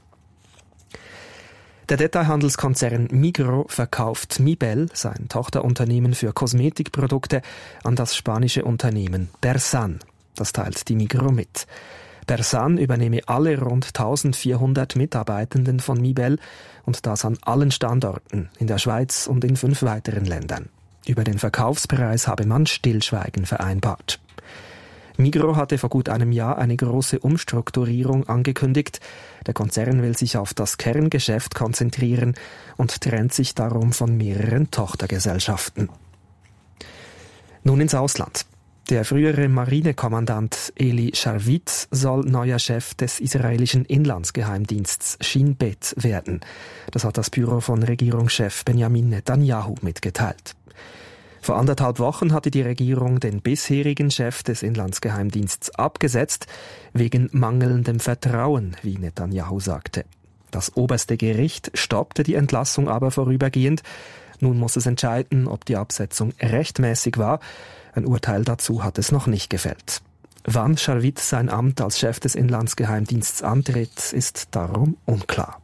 Der Detailhandelskonzern Migros verkauft Mibel, sein Tochterunternehmen für Kosmetikprodukte, an das spanische Unternehmen Persan. Das teilt die Migros mit. Persan übernehme alle rund 1400 Mitarbeitenden von Mibel und das an allen Standorten in der Schweiz und in 5 weiteren Ländern. Über den Verkaufspreis habe man Stillschweigen vereinbart. Migros hatte vor gut einem Jahr eine große Umstrukturierung angekündigt. Der Konzern will sich auf das Kerngeschäft konzentrieren und trennt sich darum von mehreren Tochtergesellschaften. Nun ins Ausland. Der frühere Marinekommandant Eli Sharvit soll neuer Chef des israelischen Inlandsgeheimdiensts Shin Bet werden. Das hat das Büro von Regierungschef Benjamin Netanyahu mitgeteilt. Vor 1,5 Wochen hatte die Regierung den bisherigen Chef des Inlandsgeheimdiensts abgesetzt, wegen mangelndem Vertrauen, wie Netanyahu sagte. Das oberste Gericht stoppte die Entlassung aber vorübergehend. Nun muss es entscheiden, ob die Absetzung rechtmäßig war. Ein Urteil dazu hat es noch nicht gefällt. Wann Sharvit sein Amt als Chef des Inlandsgeheimdienstes antritt, ist darum unklar.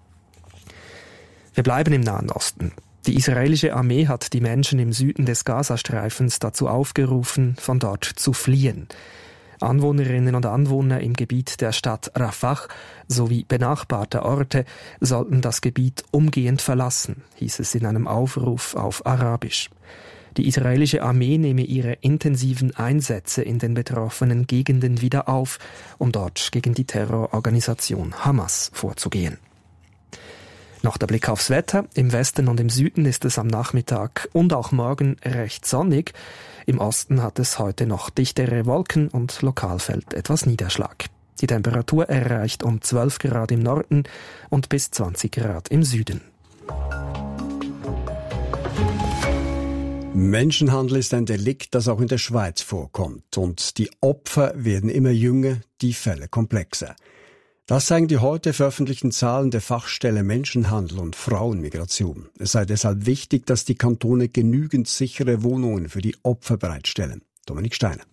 Wir bleiben im Nahen Osten. Die israelische Armee hat die Menschen im Süden des Gazastreifens dazu aufgerufen, von dort zu fliehen. Anwohnerinnen und Anwohner im Gebiet der Stadt Rafah sowie benachbarter Orte sollten das Gebiet umgehend verlassen, hieß es in einem Aufruf auf Arabisch. Die israelische Armee nehme ihre intensiven Einsätze in den betroffenen Gegenden wieder auf, um dort gegen die Terrororganisation Hamas vorzugehen. Noch der Blick aufs Wetter. Im Westen und im Süden ist es am Nachmittag und auch morgen recht sonnig. Im Osten hat es heute noch dichtere Wolken und lokal fällt etwas Niederschlag. Die Temperatur erreicht um 12 Grad im Norden und bis 20 Grad im Süden. Menschenhandel ist ein Delikt, das auch in der Schweiz vorkommt. Und die Opfer werden immer jünger, die Fälle komplexer. Das zeigen die heute veröffentlichten Zahlen der Fachstelle Menschenhandel und Frauenmigration. Es sei deshalb wichtig, dass die Kantone genügend sichere Wohnungen für die Opfer bereitstellen. Dominik Steiner.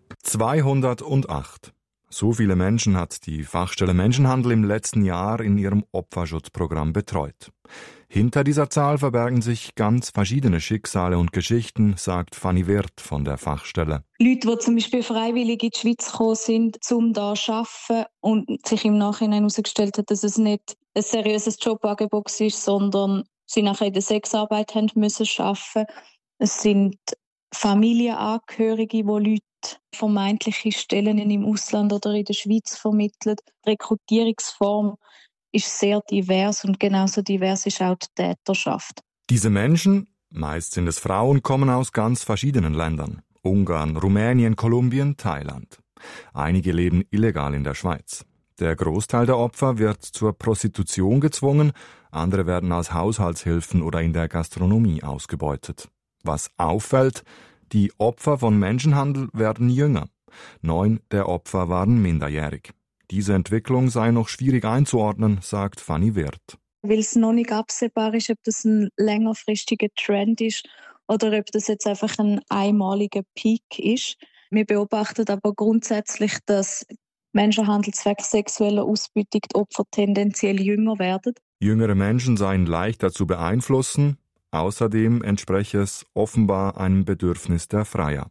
208. So viele Menschen hat die Fachstelle Menschenhandel im letzten Jahr in ihrem Opferschutzprogramm betreut. Hinter dieser Zahl verbergen sich ganz verschiedene Schicksale und Geschichten, sagt Fanny Wirth von der Fachstelle. Leute, die zum Beispiel freiwillig in die Schweiz gekommen sind, um da zu arbeiten und sich im Nachhinein herausgestellt hat, dass es nicht ein seriöses Jobangebot ist, sondern sie nachher in der Sexarbeit haben müssen arbeiten. Es sind Familienangehörige, die Leute vermeintliche Stellen im Ausland oder in der Schweiz vermitteln. Die Rekrutierungsform ist sehr divers und genauso divers ist auch die Täterschaft. Diese Menschen, meist sind es Frauen, kommen aus ganz verschiedenen Ländern. Ungarn, Rumänien, Kolumbien, Thailand. Einige leben illegal in der Schweiz. Der Großteil der Opfer wird zur Prostitution gezwungen, andere werden als Haushaltshilfen oder in der Gastronomie ausgebeutet. Was auffällt, die Opfer von Menschenhandel werden jünger. 9 der Opfer waren minderjährig. Diese Entwicklung sei noch schwierig einzuordnen, sagt Fanny Wirth. weil es noch nicht absehbar ist, ob das ein längerfristiger Trend ist oder ob das jetzt einfach ein einmaliger Peak ist. Wir beobachten aber grundsätzlich, dass Menschenhandel zwecks sexueller Ausbeutung die Opfer tendenziell jünger werden. Jüngere Menschen seien leichter zu beeinflussen. Außerdem entspreche es offenbar einem Bedürfnis der Freier.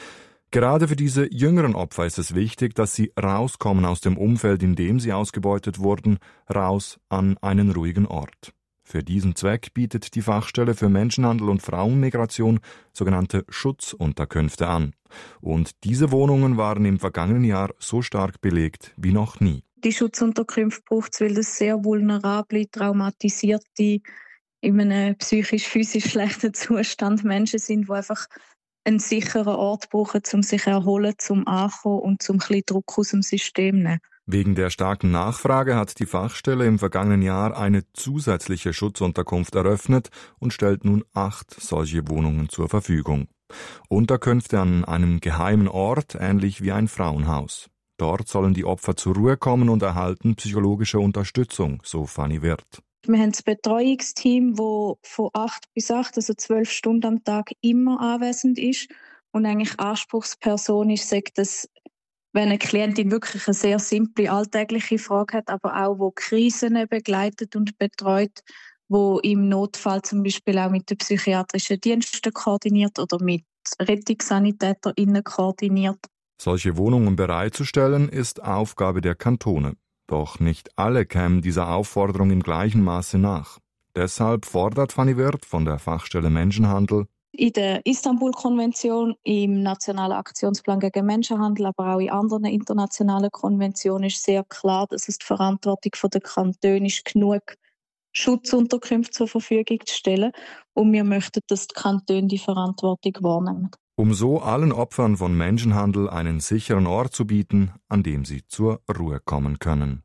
Gerade für diese jüngeren Opfer ist es wichtig, dass sie rauskommen aus dem Umfeld, in dem sie ausgebeutet wurden, raus an einen ruhigen Ort. Für diesen Zweck bietet die Fachstelle für Menschenhandel und Frauenmigration sogenannte Schutzunterkünfte an. Und diese Wohnungen waren im vergangenen Jahr so stark belegt wie noch nie. Die Schutzunterkünfte braucht es, weil das sehr vulnerable, traumatisierte, in einem psychisch-physisch schlechten Zustand Menschen sind, die einfach einen sicheren Ort brauchen, um sich zu erholen, zum Ankommen und zum ein bisschen Druck aus dem System zu nehmen. Wegen der starken Nachfrage hat die Fachstelle im vergangenen Jahr eine zusätzliche Schutzunterkunft eröffnet und stellt nun 8 solche Wohnungen zur Verfügung. Unterkünfte an einem geheimen Ort, ähnlich wie ein Frauenhaus. Dort sollen die Opfer zur Ruhe kommen und erhalten psychologische Unterstützung, so Fanny Wirth. Wir haben das Betreuungsteam, das von 8 bis 8, also 12 Stunden am Tag, immer anwesend ist und eigentlich Anspruchsperson ist, sagt das, wenn eine Klientin wirklich eine sehr simple alltägliche Frage hat, aber auch wo Krisen begleitet und betreut, wo im Notfall zum Beispiel auch mit den psychiatrischen Diensten koordiniert oder mit RettungssanitäterInnen koordiniert. Solche Wohnungen bereitzustellen ist Aufgabe der Kantone. Doch nicht alle kämen dieser Aufforderung im gleichen Maße nach. Deshalb fordert Fanny Wirth von der Fachstelle Menschenhandel: In der Istanbul-Konvention, im Nationalen Aktionsplan gegen Menschenhandel, aber auch in anderen internationalen Konventionen ist sehr klar, dass es die Verantwortung der Kantone ist, genug Schutzunterkünfte zur Verfügung zu stellen. Und wir möchten, dass die Kantone die Verantwortung wahrnehmen. Um so allen Opfern von Menschenhandel einen sicheren Ort zu bieten, an dem sie zur Ruhe kommen können.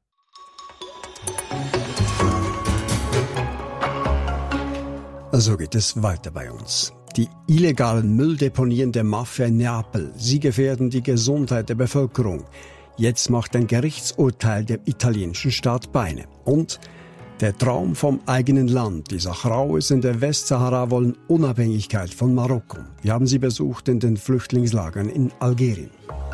So geht es weiter bei uns. Die illegalen Mülldeponien der Mafia in Neapel, sie gefährden die Gesundheit der Bevölkerung. Jetzt macht ein Gerichtsurteil der italienischen Staat Beine. Und der Traum vom eigenen Land. Die Sahrauis in der Westsahara wollen Unabhängigkeit von Marokko. Wir haben sie besucht in den Flüchtlingslagern in Algerien.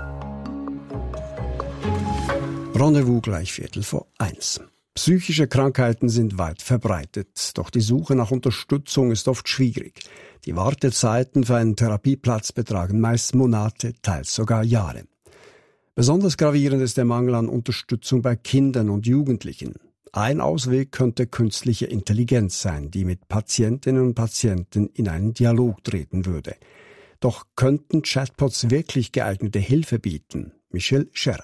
Rendezvous gleich 1:15. Psychische Krankheiten sind weit verbreitet, doch die Suche nach Unterstützung ist oft schwierig. Die Wartezeiten für einen Therapieplatz betragen meist Monate, teils sogar Jahre. Besonders gravierend ist der Mangel an Unterstützung bei Kindern und Jugendlichen. Ein Ausweg könnte künstliche Intelligenz sein, die mit Patientinnen und Patienten in einen Dialog treten würde. Doch könnten Chatbots wirklich geeignete Hilfe bieten? Michelle Scher.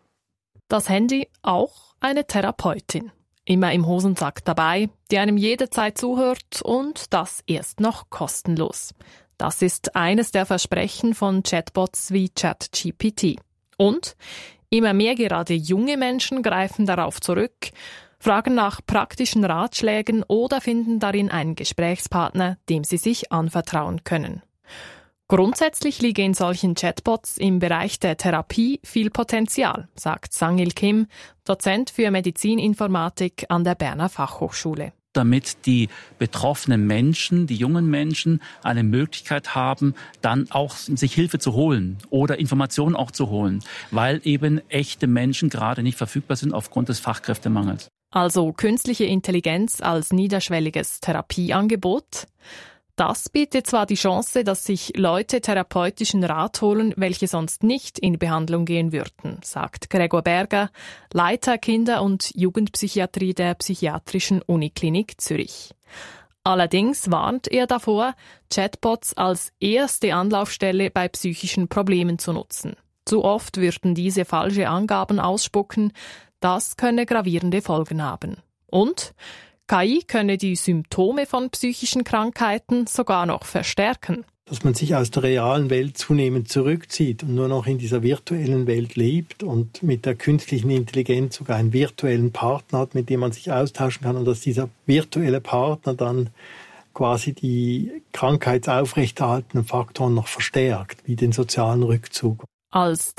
Das Handy auch eine Therapeutin. Immer im Hosensack dabei, die einem jederzeit zuhört und das erst noch kostenlos. Das ist eines der Versprechen von Chatbots wie ChatGPT. Und immer mehr gerade junge Menschen greifen darauf zurück, fragen nach praktischen Ratschlägen oder finden darin einen Gesprächspartner, dem sie sich anvertrauen können. Grundsätzlich liege in solchen Chatbots im Bereich der Therapie viel Potenzial, sagt Sang-Il Kim, Dozent für Medizininformatik an der Berner Fachhochschule. Damit die betroffenen Menschen, die jungen Menschen, eine Möglichkeit haben, dann auch sich Hilfe zu holen oder Informationen auch zu holen, weil eben echte Menschen gerade nicht verfügbar sind aufgrund des Fachkräftemangels. Also künstliche Intelligenz als niederschwelliges Therapieangebot. Das bietet zwar die Chance, dass sich Leute therapeutischen Rat holen, welche sonst nicht in Behandlung gehen würden, sagt Gregor Berger, Leiter Kinder- und Jugendpsychiatrie der Psychiatrischen Uniklinik Zürich. Allerdings warnt er davor, Chatbots als erste Anlaufstelle bei psychischen Problemen zu nutzen. Zu oft würden diese falsche Angaben ausspucken, das könne gravierende Folgen haben. Und KI könne die Symptome von psychischen Krankheiten sogar noch verstärken. Dass man sich aus der realen Welt zunehmend zurückzieht und nur noch in dieser virtuellen Welt lebt und mit der künstlichen Intelligenz sogar einen virtuellen Partner hat, mit dem man sich austauschen kann und dass dieser virtuelle Partner dann quasi die krankheitsaufrechterhaltenden Faktoren noch verstärkt, wie den sozialen Rückzug. Als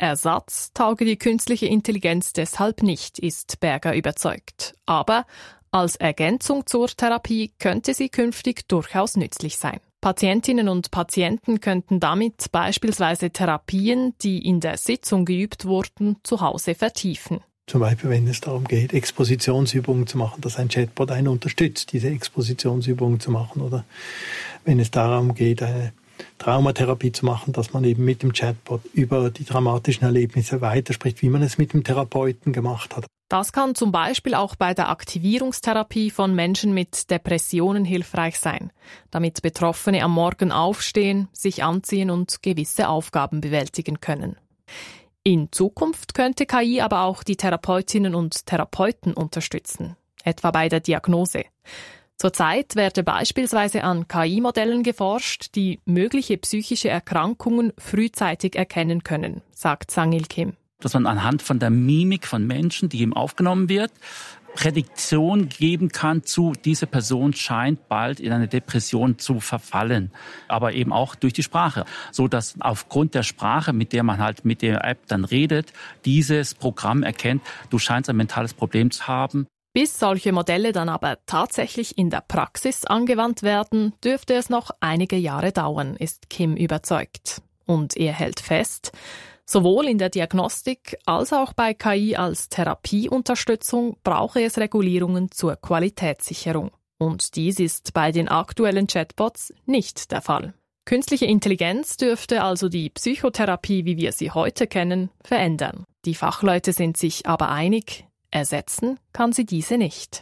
Therapieersatz tauge die künstliche Intelligenz deshalb nicht, ist Berger überzeugt. Aber Als Ergänzung zur Therapie könnte sie künftig durchaus nützlich sein. Patientinnen und Patienten könnten damit beispielsweise Therapien, die in der Sitzung geübt wurden, zu Hause vertiefen. Zum Beispiel, wenn es darum geht, Expositionsübungen zu machen, dass ein Chatbot einen unterstützt, diese Expositionsübungen zu machen. Oder wenn es darum geht, eine Traumatherapie zu machen, dass man eben mit dem Chatbot über die dramatischen Erlebnisse weiterspricht, wie man es mit dem Therapeuten gemacht hat. Das kann zum Beispiel auch bei der Aktivierungstherapie von Menschen mit Depressionen hilfreich sein, damit Betroffene am Morgen aufstehen, sich anziehen und gewisse Aufgaben bewältigen können. In Zukunft könnte KI aber auch die Therapeutinnen und Therapeuten unterstützen, etwa bei der Diagnose. Zurzeit werde beispielsweise an KI-Modellen geforscht, die mögliche psychische Erkrankungen frühzeitig erkennen können, sagt Sang-Il Kim. Dass man anhand von der Mimik von Menschen, die eben aufgenommen wird, Prädiktion geben kann zu, diese Person scheint bald in eine Depression zu verfallen. Aber eben auch durch die Sprache. So dass aufgrund der Sprache, mit der man halt mit der App dann redet, dieses Programm erkennt, du scheinst ein mentales Problem zu haben. Bis solche Modelle dann aber tatsächlich in der Praxis angewandt werden, dürfte es noch einige Jahre dauern, ist Kim überzeugt. Und er hält fest, sowohl in der Diagnostik als auch bei KI als Therapieunterstützung brauche es Regulierungen zur Qualitätssicherung. Und dies ist bei den aktuellen Chatbots nicht der Fall. Künstliche Intelligenz dürfte also die Psychotherapie, wie wir sie heute kennen, verändern. Die Fachleute sind sich aber einig, ersetzen kann sie diese nicht.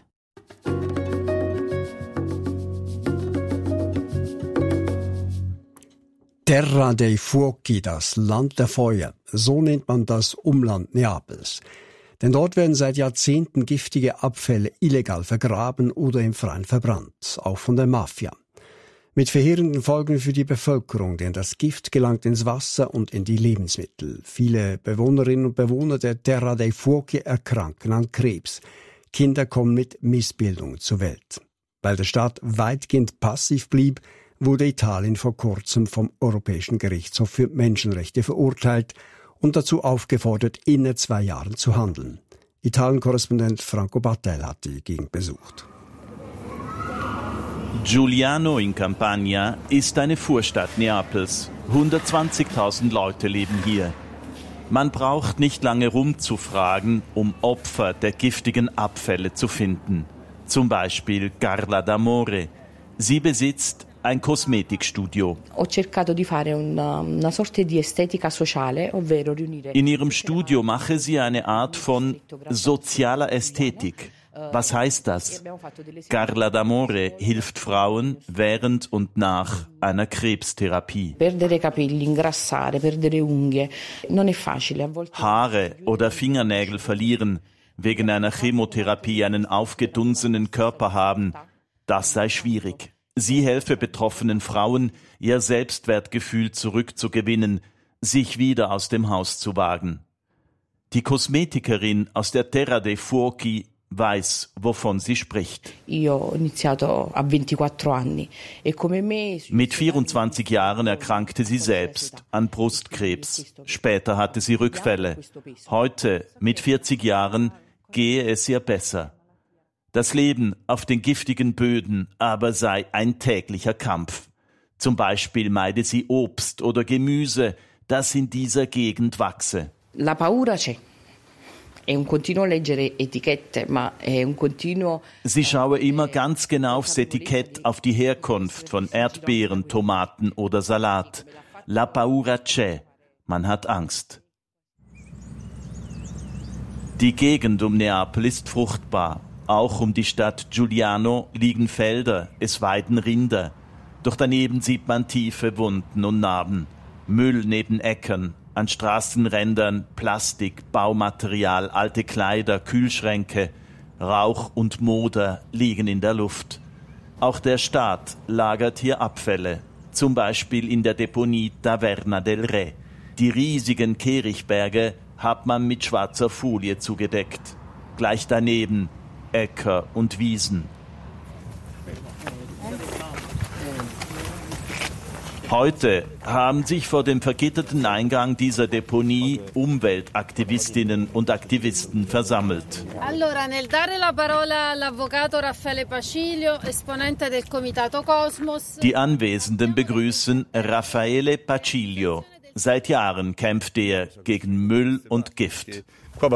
Terra dei Fuochi, das Land der Feuer, so nennt man das Umland Neapels. Denn dort werden seit Jahrzehnten giftige Abfälle illegal vergraben oder im Freien verbrannt, auch von der Mafia. Mit verheerenden Folgen für die Bevölkerung, denn das Gift gelangt ins Wasser und in die Lebensmittel. Viele Bewohnerinnen und Bewohner der Terra dei Fuochi erkranken an Krebs. Kinder kommen mit Missbildungen zur Welt. Weil der Staat weitgehend passiv blieb, wurde Italien vor kurzem vom Europäischen Gerichtshof für Menschenrechte verurteilt und dazu aufgefordert, innerhalb 2 Jahren zu handeln. Italien-Korrespondent Franco Battel hat die Gegend besucht. Giuliano in Campania ist eine Vorstadt Neapels. 120.000 Leute leben hier. Man braucht nicht lange rumzufragen, um Opfer der giftigen Abfälle zu finden. Zum Beispiel Carla D'Amore. Sie besitzt ein Kosmetikstudio. In ihrem Studio mache sie eine Art von sozialer Ästhetik. Was heißt das? Carla D'Amore hilft Frauen während und nach einer Krebstherapie. Haare oder Fingernägel verlieren, wegen einer Chemotherapie einen aufgedunsenen Körper haben, das sei schwierig. Sie helfe betroffenen Frauen, ihr Selbstwertgefühl zurückzugewinnen, sich wieder aus dem Haus zu wagen. Die Kosmetikerin aus der Terra dei Fuochi weiß, wovon sie spricht. Mit 24 Jahren erkrankte sie selbst an Brustkrebs. Später hatte sie Rückfälle. Heute, mit 40 Jahren, gehe es ihr besser. Das Leben auf den giftigen Böden aber sei ein täglicher Kampf. Zum Beispiel meide sie Obst oder Gemüse, das in dieser Gegend wachse. La paura c'è. Sie schaue immer ganz genau aufs Etikett, auf die Herkunft von Erdbeeren, Tomaten oder Salat. La paura c'è. Man hat Angst. Die Gegend um Neapel ist fruchtbar. Auch um die Stadt Giuliano liegen Felder, es weiden Rinder. Doch daneben sieht man tiefe Wunden und Narben. Müll neben Äckern, an Straßenrändern Plastik, Baumaterial, alte Kleider, Kühlschränke. Rauch und Moder liegen in der Luft. Auch der Staat lagert hier Abfälle, zum Beispiel in der Deponie Taverna del Re. Die riesigen Kehrichtberge hat man mit schwarzer Folie zugedeckt. Gleich daneben Äcker und Wiesen. Heute haben sich vor dem vergitterten Eingang dieser Deponie Umweltaktivistinnen und Aktivisten versammelt. Allora, nel dare la parola all'avvocato Raffaele Pacilio, esponente del Comitato Cosmos. Die Anwesenden begrüßen Raffaele Pacilio. Seit Jahren kämpft er gegen Müll und Gift.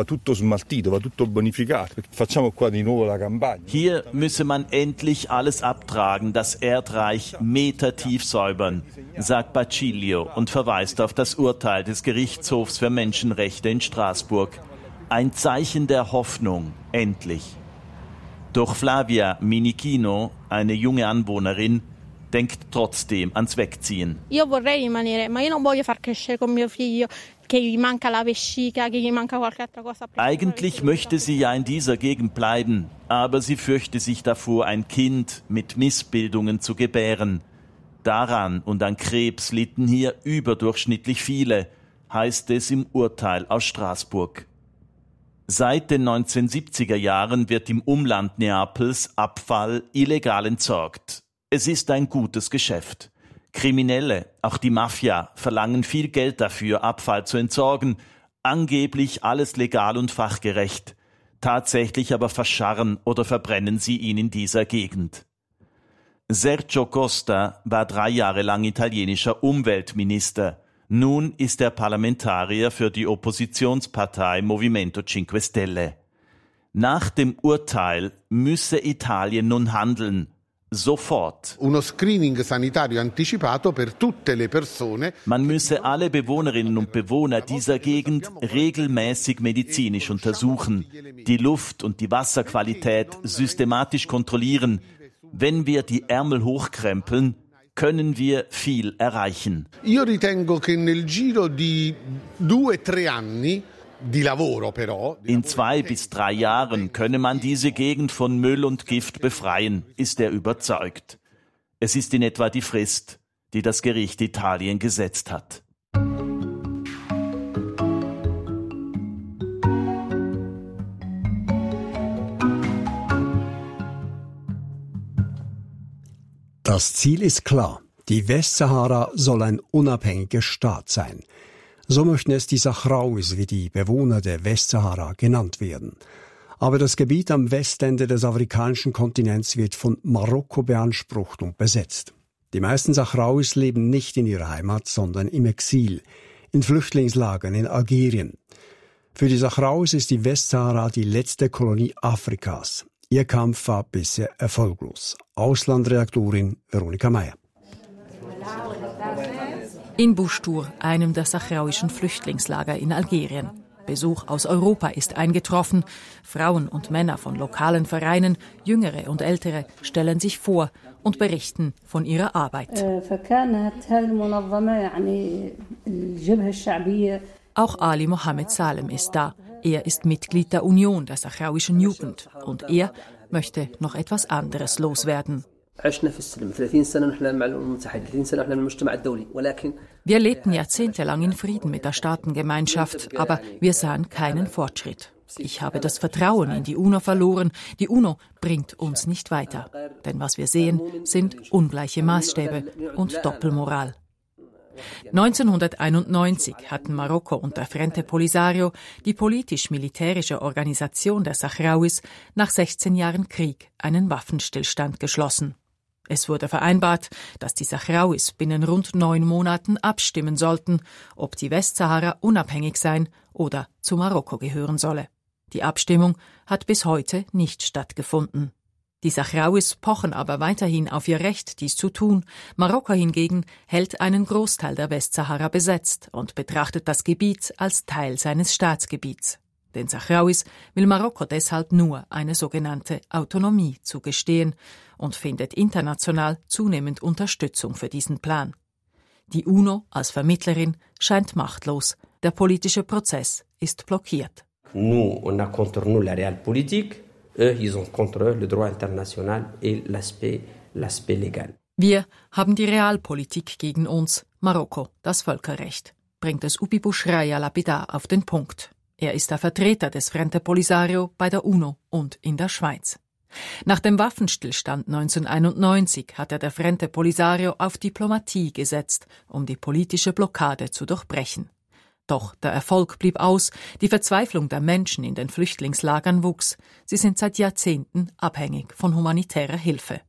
Hier müsse man endlich alles abtragen, das Erdreich metertief säubern, sagt Pacilio und verweist auf das Urteil des Gerichtshofs für Menschenrechte in Straßburg. Ein Zeichen der Hoffnung, endlich. Doch Flavia Minichino, eine junge Anwohnerin, denkt trotzdem ans Wegziehen. Io vorrei rimanere, ma io non voglio far crescere con mio figlio, che gli manca la vescica, che gli manca qualche altra cosa. Eigentlich möchte sie ja in dieser Gegend bleiben, aber sie fürchte sich davor, ein Kind mit Missbildungen zu gebären. Daran und an Krebs litten hier überdurchschnittlich viele, heißt es im Urteil aus Straßburg. Seit den 1970er Jahren wird im Umland Neapels Abfall illegal entsorgt. Es ist ein gutes Geschäft. Kriminelle, auch die Mafia, verlangen viel Geld dafür, Abfall zu entsorgen. Angeblich alles legal und fachgerecht. Tatsächlich aber verscharren oder verbrennen sie ihn in dieser Gegend. Sergio Costa war 3 Jahre lang italienischer Umweltminister. Nun ist er Parlamentarier für die Oppositionspartei Movimento 5 Stelle. Nach dem Urteil müsse Italien nun handeln. Sofort. Uno screening sanitario anticipato per tutte le persone. Man müsse alle Bewohnerinnen und Bewohner dieser Gegend regelmäßig medizinisch untersuchen, die Luft- und die Wasserqualität systematisch kontrollieren. Wenn wir die Ärmel hochkrempeln, können wir viel erreichen. Io ritengo che nel giro di 2-3 anni in 2 bis 3 Jahren könne man diese Gegend von Müll und Gift befreien, ist er überzeugt. Es ist in etwa die Frist, die das Gericht Italien gesetzt hat. Das Ziel ist klar. Die Westsahara soll ein unabhängiger Staat sein. So möchten es die Sahrauis, wie die Bewohner der Westsahara genannt werden. Aber das Gebiet am Westende des afrikanischen Kontinents wird von Marokko beansprucht und besetzt. Die meisten Sahrauis leben nicht in ihrer Heimat, sondern im Exil, in Flüchtlingslagern in Algerien. Für die Sahrauis ist die Westsahara die letzte Kolonie Afrikas. Ihr Kampf war bisher erfolglos. Auslandredaktorin Veronika Meyer. In Buschtur, einem der sahrauischen Flüchtlingslager in Algerien. Besuch aus Europa ist eingetroffen. Frauen und Männer von lokalen Vereinen, Jüngere und Ältere, stellen sich vor und berichten von ihrer Arbeit. Auch Ali Mohammed Salem ist da. Er ist Mitglied der Union der sahrauischen Jugend und er möchte noch etwas anderes loswerden. Wir lebten jahrzehntelang in Frieden mit der Staatengemeinschaft, aber wir sahen keinen Fortschritt. Ich habe das Vertrauen in die UNO verloren. Die UNO bringt uns nicht weiter. Denn was wir sehen, sind ungleiche Maßstäbe und Doppelmoral. 1991 hatten Marokko und der Frente Polisario, die politisch-militärische Organisation der Sahrauis, nach 16 Jahren Krieg einen Waffenstillstand geschlossen. Es wurde vereinbart, dass die Sahrauis binnen rund 9 Monaten abstimmen sollten, ob die Westsahara unabhängig sein oder zu Marokko gehören solle. Die Abstimmung hat bis heute nicht stattgefunden. Die Sahrauis pochen aber weiterhin auf ihr Recht, dies zu tun. Marokko hingegen hält einen Großteil der Westsahara besetzt und betrachtet das Gebiet als Teil seines Staatsgebiets. Den Sahrauis will Marokko deshalb nur eine sogenannte Autonomie zugestehen und findet international zunehmend Unterstützung für diesen Plan. Die UNO als Vermittlerin scheint machtlos. Der politische Prozess ist blockiert. Nous, on a contre nous la realpolitik. Ils ont contre le droit international et l'aspect légal. Wir haben die Realpolitik gegen uns, Marokko das Völkerrecht, bringt es Ubi Bushraya lapidar auf den Punkt. Er ist der Vertreter des Frente Polisario bei der UNO und in der Schweiz. Nach dem Waffenstillstand 1991 hatte der Frente Polisario auf Diplomatie gesetzt, um die politische Blockade zu durchbrechen. Doch der Erfolg blieb aus, die Verzweiflung der Menschen in den Flüchtlingslagern wuchs. Sie sind seit Jahrzehnten abhängig von humanitärer Hilfe.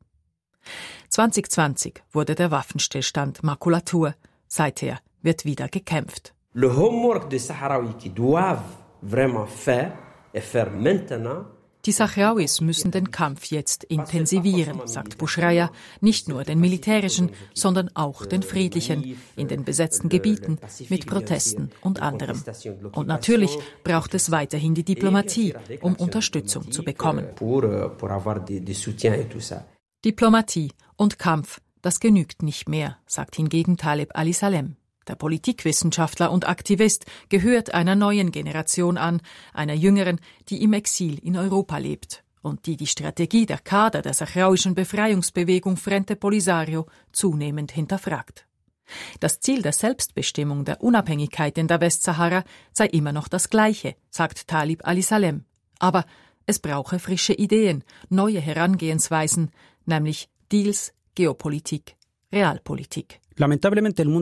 2020 wurde der Waffenstillstand Makulatur. Seither wird wieder gekämpft. Le homework des Sahraouis qui doivent vraiment faire et faire maintenant. Die Sahrauis müssen den Kampf jetzt intensivieren, sagt Bushraya, nicht nur den militärischen, sondern auch den friedlichen, in den besetzten Gebieten, mit Protesten und anderem. Und natürlich braucht es weiterhin die Diplomatie, um Unterstützung zu bekommen. Diplomatie und Kampf, das genügt nicht mehr, sagt hingegen Taleb Ali Salem. Der Politikwissenschaftler und Aktivist gehört einer neuen Generation an, einer jüngeren, die im Exil in Europa lebt und die Strategie der Kader der sahrauischen Befreiungsbewegung Frente Polisario zunehmend hinterfragt. Das Ziel der Selbstbestimmung, der Unabhängigkeit in der Westsahara sei immer noch das gleiche, sagt Talib Ali Salem. Aber es brauche frische Ideen, neue Herangehensweisen, nämlich Deals, Geopolitik, Realpolitik. Leider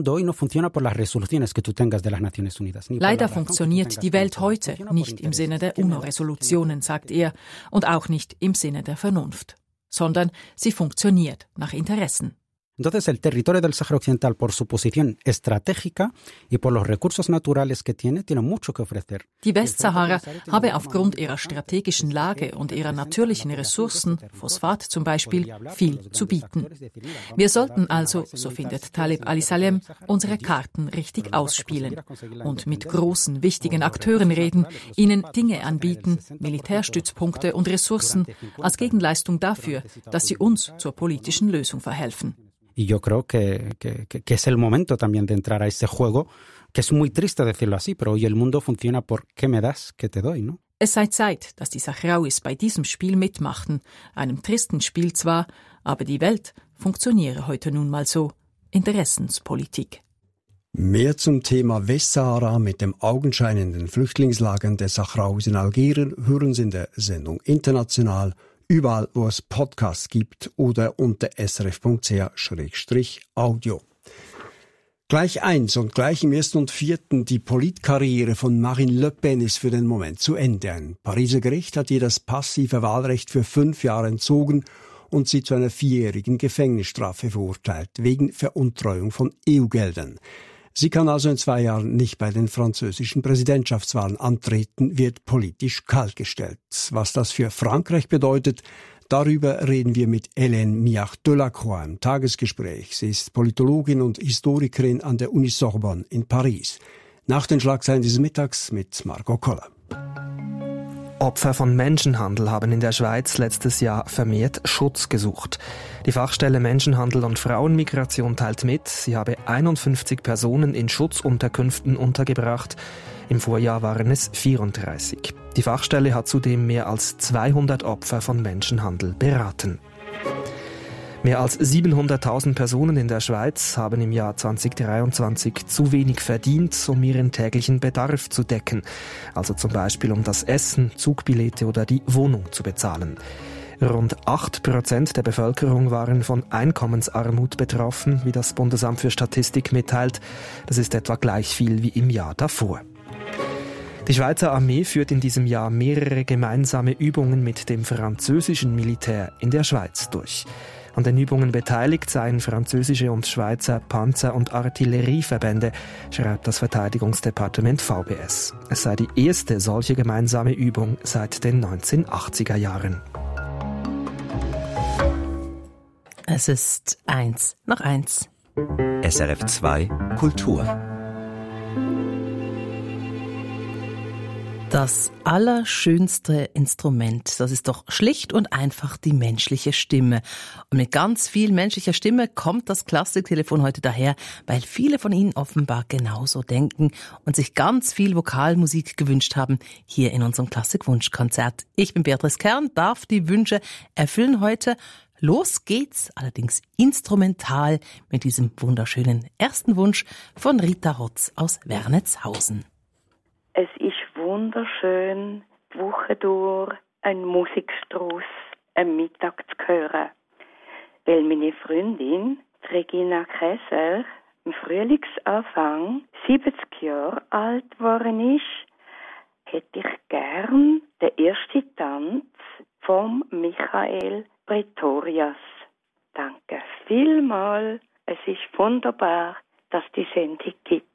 funktioniert die Welt heute nicht im Sinne der UNO-Resolutionen, sagt er, und auch nicht im Sinne der Vernunft, sondern sie funktioniert nach Interessen. Entonces, el territorio del Sáhara Occidental, por su posición estratégica y por los recursos naturales que tiene mucho que ofrecer. Die Westsahara habe aufgrund ihrer strategischen Lage und ihrer natürlichen Ressourcen, Phosphat zum Beispiel, viel zu bieten. Wir sollten also, so findet Taleb Ali Salem, unsere Karten richtig ausspielen und mit großen, wichtigen Akteuren reden, ihnen Dinge anbieten, Militärstützpunkte und Ressourcen, als Gegenleistung dafür, dass sie uns zur politischen Lösung verhelfen. Y yo creo que es el momento también de entrar a ese juego, que es muy triste decirlo así, pero hoy el mundo funciona por ¿qué me das, qué te doy?, ¿no? Es sei Zeit, dass die Sahrauis bei diesem Spiel mitmachten, einem tristen Spiel zwar, aber die Welt funktioniere heute nun mal so. Interessenspolitik. Mehr zum Thema Westsahara mit dem augenscheinenden Flüchtlingslagern der Sahrauis in Algerien hören Sie in der Sendung International, überall, wo es Podcasts gibt oder unter srf.ch/audio. Gleich 1 und gleich im 1. und 4. die Politkarriere von Marine Le Pen ist für den Moment zu Ende. Ein Pariser Gericht hat ihr das passive Wahlrecht für 5 Jahre entzogen und sie zu einer 4-jährigen Gefängnisstrafe verurteilt, wegen Veruntreuung von EU-Geldern. Sie kann also in 2 Jahren nicht bei den französischen Präsidentschaftswahlen antreten, wird politisch kaltgestellt. Was das für Frankreich bedeutet, darüber reden wir mit Hélène Miach-Delacroix im Tagesgespräch. Sie ist Politologin und Historikerin an der Uni Sorbonne in Paris. Nach den Schlagzeilen dieses Mittags mit Margot Koller. Opfer von Menschenhandel haben in der Schweiz letztes Jahr vermehrt Schutz gesucht. Die Fachstelle Menschenhandel und Frauenmigration teilt mit, sie habe 51 Personen in Schutzunterkünften untergebracht. Im Vorjahr waren es 34. Die Fachstelle hat zudem mehr als 200 Opfer von Menschenhandel beraten. Mehr als 700.000 Personen in der Schweiz haben im Jahr 2023 zu wenig verdient, um ihren täglichen Bedarf zu decken. Also zum Beispiel um das Essen, Zugbillette oder die Wohnung zu bezahlen. Rund 8% der Bevölkerung waren von Einkommensarmut betroffen, wie das Bundesamt für Statistik mitteilt. Das ist etwa gleich viel wie im Jahr davor. Die Schweizer Armee führt in diesem Jahr mehrere gemeinsame Übungen mit dem französischen Militär in der Schweiz durch. An den Übungen beteiligt seien französische und Schweizer Panzer- und Artillerieverbände, schreibt das Verteidigungsdepartement VBS. Es sei die erste solche gemeinsame Übung seit den 1980er Jahren. Es ist 1 nach 1. SRF 2 Kultur. Das allerschönste Instrument, das ist doch schlicht und einfach die menschliche Stimme. Und mit ganz viel menschlicher Stimme kommt das Klassiktelefon heute daher, weil viele von Ihnen offenbar genauso denken und sich ganz viel Vokalmusik gewünscht haben, hier in unserem Klassikwunschkonzert. Ich bin Beatrice Kern, darf die Wünsche erfüllen heute. Los geht's, allerdings instrumental mit diesem wunderschönen ersten Wunsch von Rita Hotz aus Wernitzhausen. Es ist wunderschön, die Woche durch ein Musikstrauss am Mittag zu hören. Weil meine Freundin, Regina Kessler, im Frühlingsanfang 70 Jahre alt geworden ist, hätte ich gern den ersten Tanz vom Michael Pretorius. Danke vielmals. Es ist wunderbar, dass die Sendung gibt.